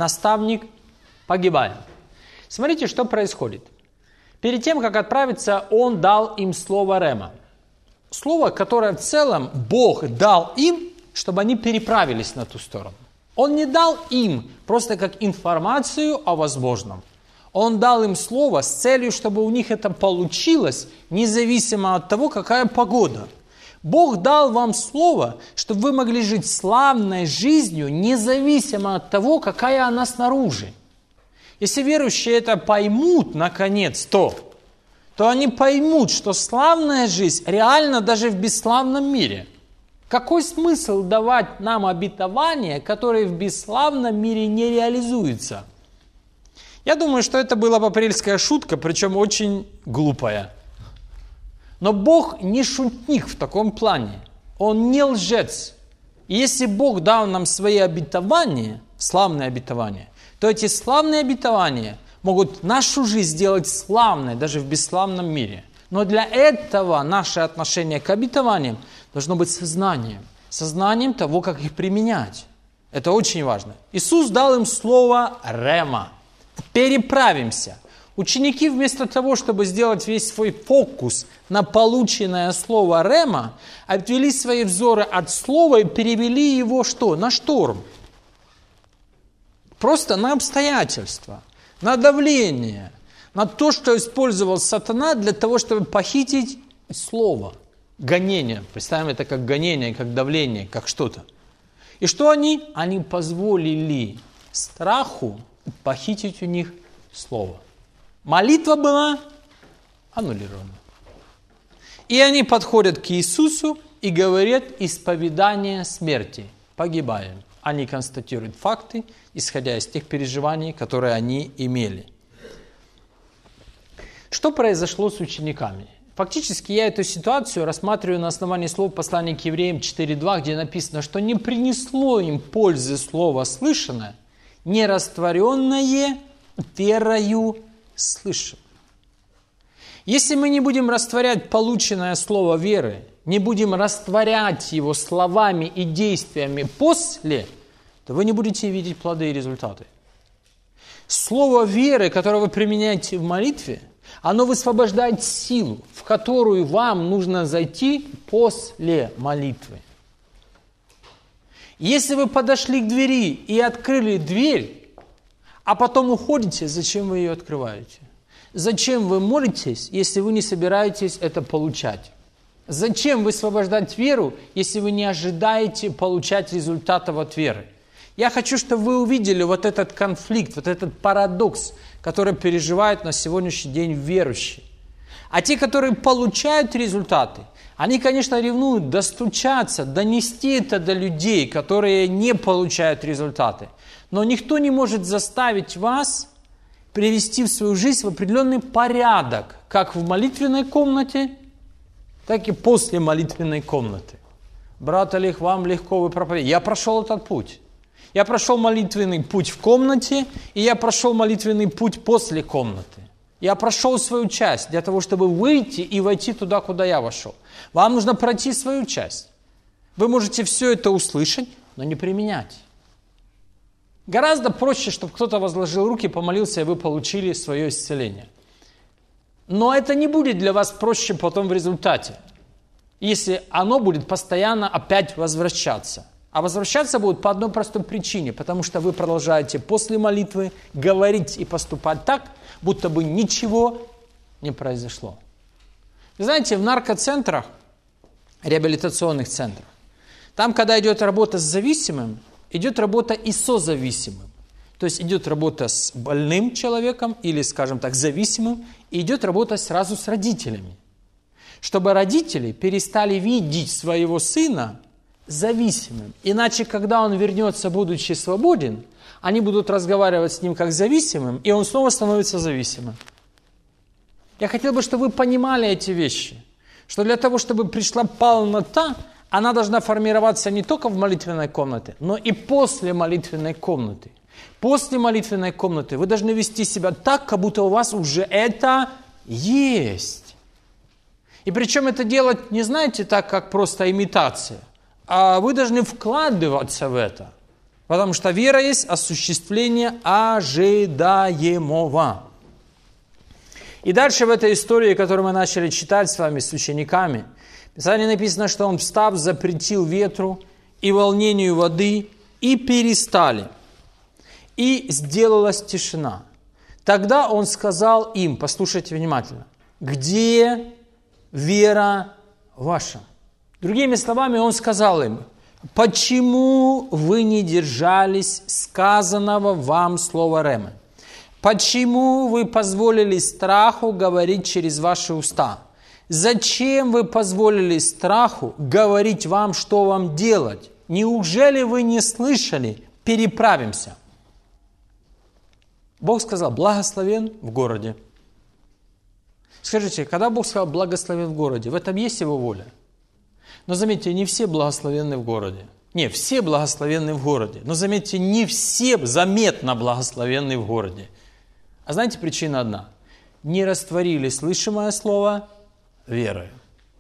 Speaker 1: погибаем. Смотрите, что происходит. Перед тем, как отправиться, он дал им слово рема. Слово, которое в целом Бог дал им, чтобы они переправились на ту сторону. Он не дал им просто как информацию о возможном. Он дал им слово с целью, чтобы у них это получилось, независимо от того, какая погода. Бог дал вам слово, чтобы вы могли жить славной жизнью, независимо от того, какая она снаружи. Если верующие это поймут, наконец, то они поймут, что славная жизнь реальна даже в бесславном мире. Какой смысл давать нам обетования, которые в бесславном мире не реализуются? Я думаю, что это была апрельская шутка, причем очень глупая. Но Бог не шутник в таком плане. Он не лжец. И если Бог дал нам свои обетования, славные обетования, то эти славные обетования могут нашу жизнь сделать славной даже в бесславном мире. Но для этого наше отношение к обетованиям должно быть сознанием того, как их применять. Это очень важно. Иисус дал им слово рема. Переправимся. Ученики вместо того, чтобы сделать весь свой фокус на полученное слово рема, отвели свои взоры от слова и перевели его что? На шторм. Просто на обстоятельства, на давление, на то, что использовал сатана для того, чтобы похитить слово. Гонение. Представим это как гонение, как давление, как что-то. И что они? Они позволили страху похитить у них слово. Молитва была аннулирована. И они подходят к Иисусу и говорят: исповедание смерти. Погибаем. Они констатируют факты, исходя из тех переживаний, которые они имели. Что произошло с учениками? Фактически я эту ситуацию рассматриваю на основании слов послания к Евреям 4.2, где написано, что не принесло им пользы слово слышанное, не растворенное верою слышим. Если мы не будем растворять полученное слово веры, не будем растворять его словами и действиями после, то вы не будете видеть плоды и результаты. Слово веры, которое вы применяете в молитве, оно высвобождает силу, в которую вам нужно зайти после молитвы. Если вы подошли к двери и открыли дверь, а потом уходите, зачем вы ее открываете? Зачем вы молитесь, если вы не собираетесь это получать? Зачем высвобождать веру, если вы не ожидаете получать результатов от веры? Я хочу, чтобы вы увидели вот этот конфликт, вот этот парадокс, который переживают на сегодняшний день верующие. А те, которые получают результаты, они, конечно, ревнуют достучаться, донести это до людей, которые не получают результаты. Но никто не может заставить вас привести в свою жизнь в определенный порядок, как в молитвенной комнате, так и после молитвенной комнаты. Брат Олег, вам легко, вы проповедуете. Я прошел этот путь. Я прошел молитвенный путь в комнате, и я прошел молитвенный путь после комнаты. Я прошел свою часть для того, чтобы выйти и войти туда, куда я вошел. Вам нужно пройти свою часть. Вы можете все это услышать, но не применять. Гораздо проще, чтобы кто-то возложил руки, помолился, и вы получили свое исцеление. Но это не будет для вас проще потом в результате, если оно будет постоянно опять возвращаться. А возвращаться будут по одной простой причине, потому что вы продолжаете после молитвы говорить и поступать так, будто бы ничего не произошло. Вы знаете, в наркоцентрах, реабилитационных центрах, там, когда идет работа с зависимым, идет работа и созависимым. То есть идет работа с больным человеком или, скажем так, зависимым, и идет работа сразу с родителями. Чтобы родители перестали видеть своего сына зависимым. Иначе, когда он вернется, будучи свободен, они будут разговаривать с ним как зависимым, и он снова становится зависимым. Я хотел бы, чтобы вы понимали эти вещи. Что для того, чтобы пришла полнота, она должна формироваться не только в молитвенной комнате, но и после молитвенной комнаты. После молитвенной комнаты вы должны вести себя так, как будто у вас уже это есть. И причем это делать, не знаете, так, как просто имитация, а вы должны вкладываться в это. Потому что вера есть осуществление ожидаемого. И дальше в этой истории, которую мы начали читать с вами, с учениками, в Писании написано, что он, встав, запретил ветру и волнению воды, и перестали. И сделалась тишина. Тогда он сказал им, послушайте внимательно, где вера ваша? Другими словами, он сказал им, почему вы не держались сказанного вам слова Ремы? Почему вы позволили страху говорить через ваши уста? Зачем вы позволили страху говорить вам, что вам делать? Неужели вы не слышали? Переправимся. Бог сказал, благословен в городе. Скажите, когда Бог сказал благословен в городе, в этом есть Его воля? Но заметьте, не все благословенны в городе. Не, все благословенны в городе. Но заметьте, не все заметно благословенны в городе. А знаете, причина одна. Не растворили слышимое слово верою.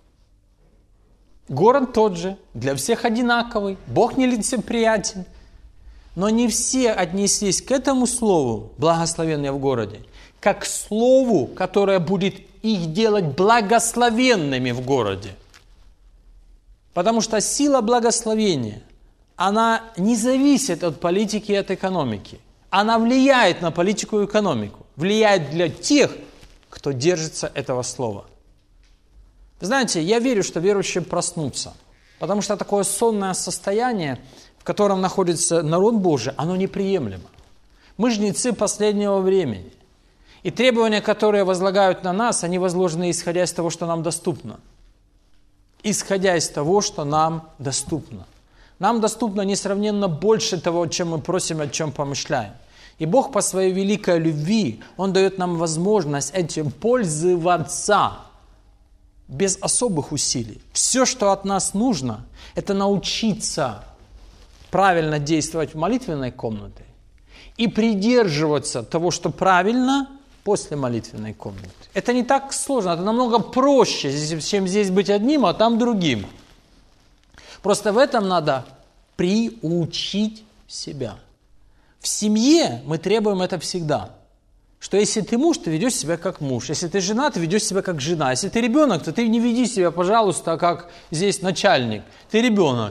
Speaker 1: Город тот же, для всех одинаковый, Бог нелицеприятен. Но не все отнеслись к этому слову, благословенные в городе, как к слову, которое будет их делать благословенными в городе. Потому что сила благословения, она не зависит от политики и от экономики. Она влияет на политику и экономику. Влияет для тех, кто держится этого слова. Вы знаете, я верю, что верующие проснутся. Потому что такое сонное состояние, в котором находится народ Божий, оно неприемлемо. Мы жнецы последнего времени. И требования, которые возлагают на нас, они возложены исходя из того, что нам доступно. Исходя из того, что нам доступно. Нам доступно несравненно больше того, чем мы просим, о чем помышляем. И Бог по своей великой любви, Он дает нам возможность этим пользоваться без особых усилий. Все, что от нас нужно, это научиться правильно действовать в молитвенной комнате и придерживаться того, что правильно после молитвенной комнаты. Это не так сложно, это намного проще, чем здесь быть одним, а там другим. Просто в этом надо приучить себя. В семье мы требуем это всегда. Что если ты муж, ты ведешь себя как муж. Если ты жена, ты ведешь себя как жена. Если ты ребенок, то ты не веди себя, пожалуйста, как здесь начальник. Ты ребенок.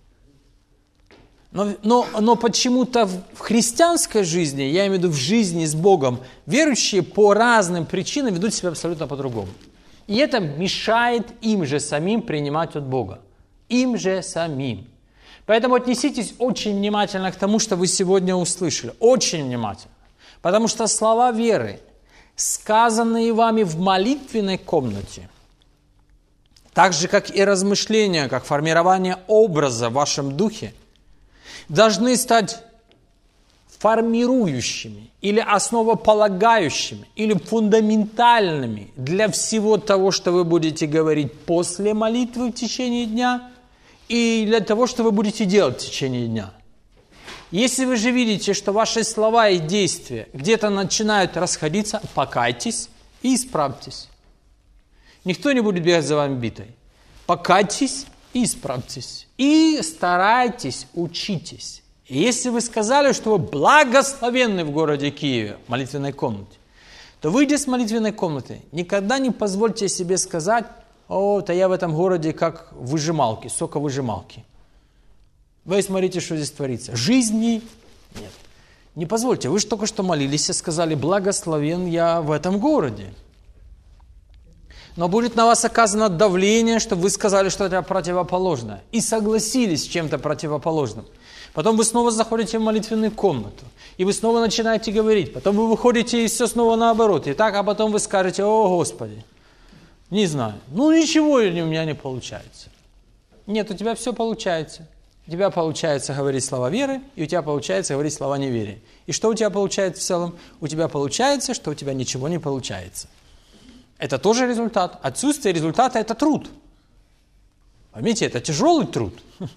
Speaker 1: Но почему-то в христианской жизни, я имею в виду в жизни с Богом, верующие по разным причинам ведут себя абсолютно по-другому. И это мешает им же самим принимать от Бога. Им же самим. Поэтому отнеситесь очень внимательно к тому, что вы сегодня услышали. Очень внимательно. Потому что слова веры, сказанные вами в молитвенной комнате, так же, как и размышления, как формирование образа в вашем духе, должны стать формирующими или основополагающими, или фундаментальными для всего того, что вы будете говорить после молитвы в течение дня и для того, что вы будете делать в течение дня. Если вы же видите, что ваши слова и действия где-то начинают расходиться, покайтесь и исправьтесь. Никто не будет бегать за вами битой. Покайтесь и исправьтесь. И старайтесь, учитесь. И если вы сказали, что вы благословенны в городе Киеве, в молитвенной комнате, то выйдя с молитвенной комнаты, никогда не позвольте себе сказать, о, да я в этом городе как выжималки, соковыжималки. Вы смотрите, что здесь творится. Жизни нет. Не позвольте, вы же только что молились и сказали, благословен я в этом городе. Но будет на вас оказано давление, чтобы вы сказали, что это противоположное. И согласились с чем-то противоположным. Потом вы снова заходите в молитвенную комнату. И вы снова начинаете говорить. Потом вы выходите и все снова наоборот. И так, а потом вы скажете, о Господи, не знаю. Ну ничего у меня не получается. Нет, у тебя все получается. У тебя получается говорить слова веры, и у тебя получается говорить слова неверия. И что у тебя получается в целом? У тебя получается, что у тебя ничего не получается. Это тоже результат. Отсутствие результата – это труд. Поймите, это тяжелый труд.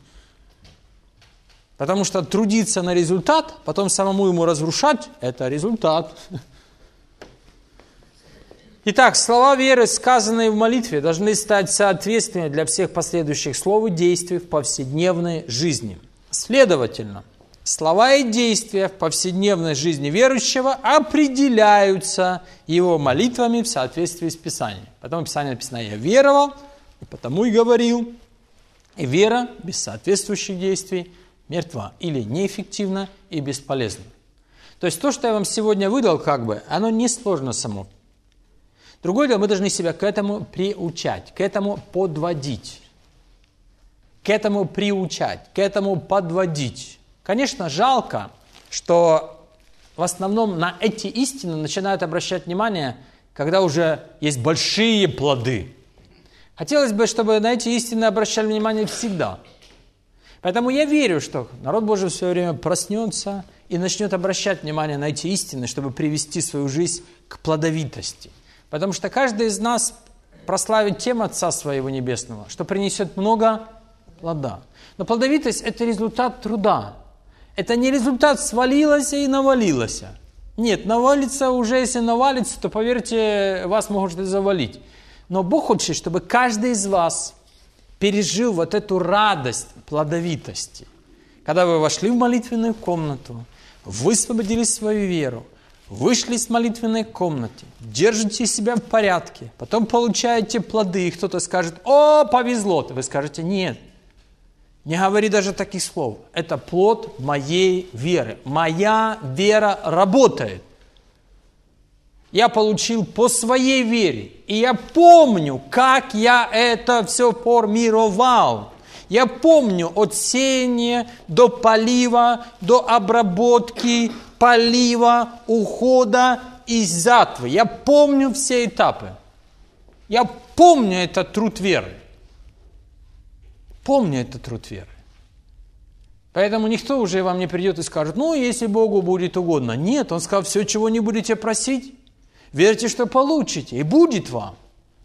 Speaker 1: Потому что трудиться на результат, потом самому ему разрушать – это результат. Итак, слова веры, сказанные в молитве, должны стать соответственными для всех последующих слов и действий в повседневной жизни. Следовательно, слова и действия в повседневной жизни верующего определяются его молитвами в соответствии с Писанием. Потом в Писании написано «Я веровал, и потому и говорил». И вера без соответствующих действий мертва или неэффективна и бесполезна. То есть то, что я вам сегодня выдал, оно несложно само. Другое дело, мы должны себя к этому приучать, к этому подводить, к этому приучать, к этому подводить. Конечно, жалко, что в основном на эти истины начинают обращать внимание, когда уже есть большие плоды. Хотелось бы, чтобы на эти истины обращали внимание всегда. Поэтому я верю, что народ Божий в свое время проснется и начнет обращать внимание на эти истины, чтобы привести свою жизнь к плодовитости. Потому что каждый из нас прославит тем Отца Своего Небесного, что принесет много плода. Но плодовитость – это результат труда. Это не результат свалилось и навалилось. Нет, навалится уже, если навалится, то, поверьте, вас могут завалить. Но Бог хочет, чтобы каждый из вас пережил вот эту радость плодовитости. Когда вы вошли в молитвенную комнату, высвободили свою веру, вышли из молитвенной комнаты, держите себя в порядке, потом получаете плоды, и кто-то скажет, о, повезло, вы скажете, нет, не говори даже таких слов, это плод моей веры, моя вера работает. Я получил по своей вере, и я помню, как я это все формировал. Я помню от сеяния до полива, до обработки, полива, ухода и жатвы. Я помню все этапы. Я помню этот труд веры. Помню этот труд веры. Поэтому никто уже вам не придет и скажет, ну, если Богу будет угодно. Нет, Он сказал, все, чего не будете просить, верьте, что получите, и будет вам.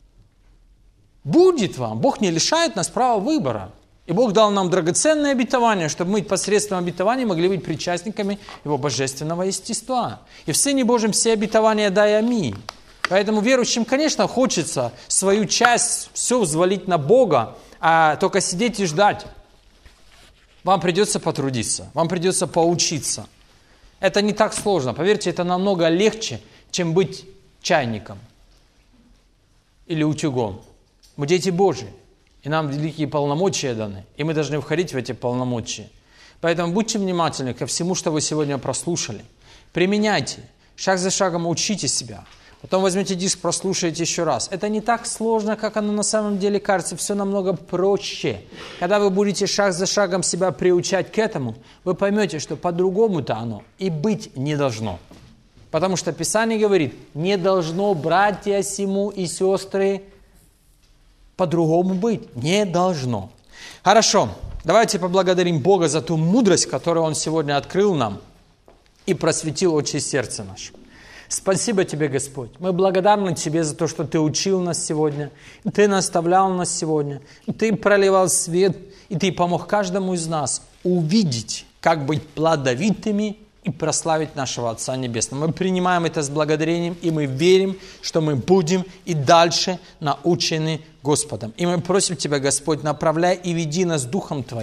Speaker 1: Будет вам. Бог не лишает нас права выбора. И Бог дал нам драгоценное обетование, чтобы мы посредством обетования могли быть причастниками Его божественного естества. И в Сыне Божьем все обетования дай аминь. Поэтому верующим, конечно, хочется свою часть все взвалить на Бога, а только сидеть и ждать. Вам придется потрудиться, вам придется поучиться. Это не так сложно. Поверьте, это намного легче, чем быть чайником или утюгом. Мы дети Божьи. И нам великие полномочия даны, и мы должны входить в эти полномочия. Поэтому будьте внимательны ко всему, что вы сегодня прослушали. Применяйте, шаг за шагом учите себя. Потом возьмите диск, прослушайте еще раз. Это не так сложно, как оно на самом деле кажется. Все намного проще. Когда вы будете шаг за шагом себя приучать к этому, вы поймете, что по-другому-то оно и быть не должно. Потому что Писание говорит, не должно, братья сему и сестры, по-другому быть не должно. Хорошо, давайте поблагодарим Бога за ту мудрость, которую Он сегодня открыл нам и просветил очи сердца наше. Спасибо Тебе, Господь. Мы благодарны Тебе за то, что Ты учил нас сегодня, Ты наставлял нас сегодня, Ты проливал свет, и Ты помог каждому из нас увидеть, как быть плодовитыми и прославить нашего Отца Небесного. Мы принимаем это с благодарением, и мы верим, что мы будем и дальше научены Господом. И мы просим Тебя, Господь, направляй и веди нас Духом Твоим,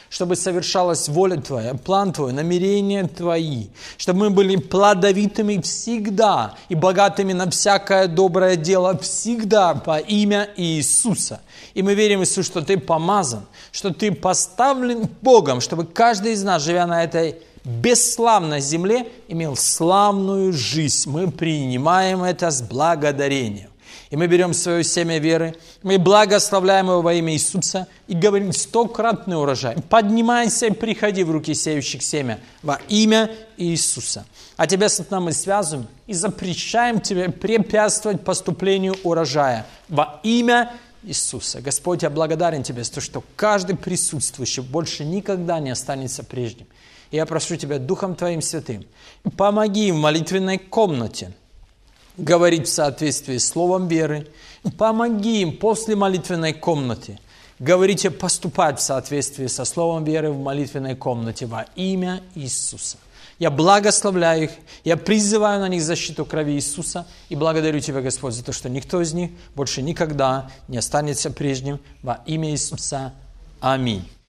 Speaker 1: чтобы совершалась воля Твоя, план Твой, намерения Твои, чтобы мы были плодовитыми всегда и богатыми на всякое доброе дело всегда во имя Иисуса. И мы верим, Иисус, что Ты помазан, что Ты поставлен Богом, чтобы каждый из нас, живя на этой бесславной земле, имел славную жизнь. Мы принимаем это с благодарением. И мы берем свое семя веры, мы благословляем его во имя Иисуса и говорим 100-кратный урожай. Поднимайся и приходи в руки сеющих семя во имя Иисуса. А тебя, сатана, мы связываем и запрещаем тебе препятствовать поступлению урожая во имя Иисуса. Господь, я благодарен Тебе за то, что каждый присутствующий больше никогда не останется прежним. И я прошу Тебя Духом Твоим Святым, помоги в молитвенной комнате говорить в соответствии с словом веры. Помоги им после молитвенной комнаты говорить и поступать в соответствии со словом веры в молитвенной комнате во имя Иисуса. Я благословляю их, я призываю на них защиту крови Иисуса и благодарю Тебя, Господь, за то, что никто из них больше никогда не останется прежним во имя Иисуса. Аминь.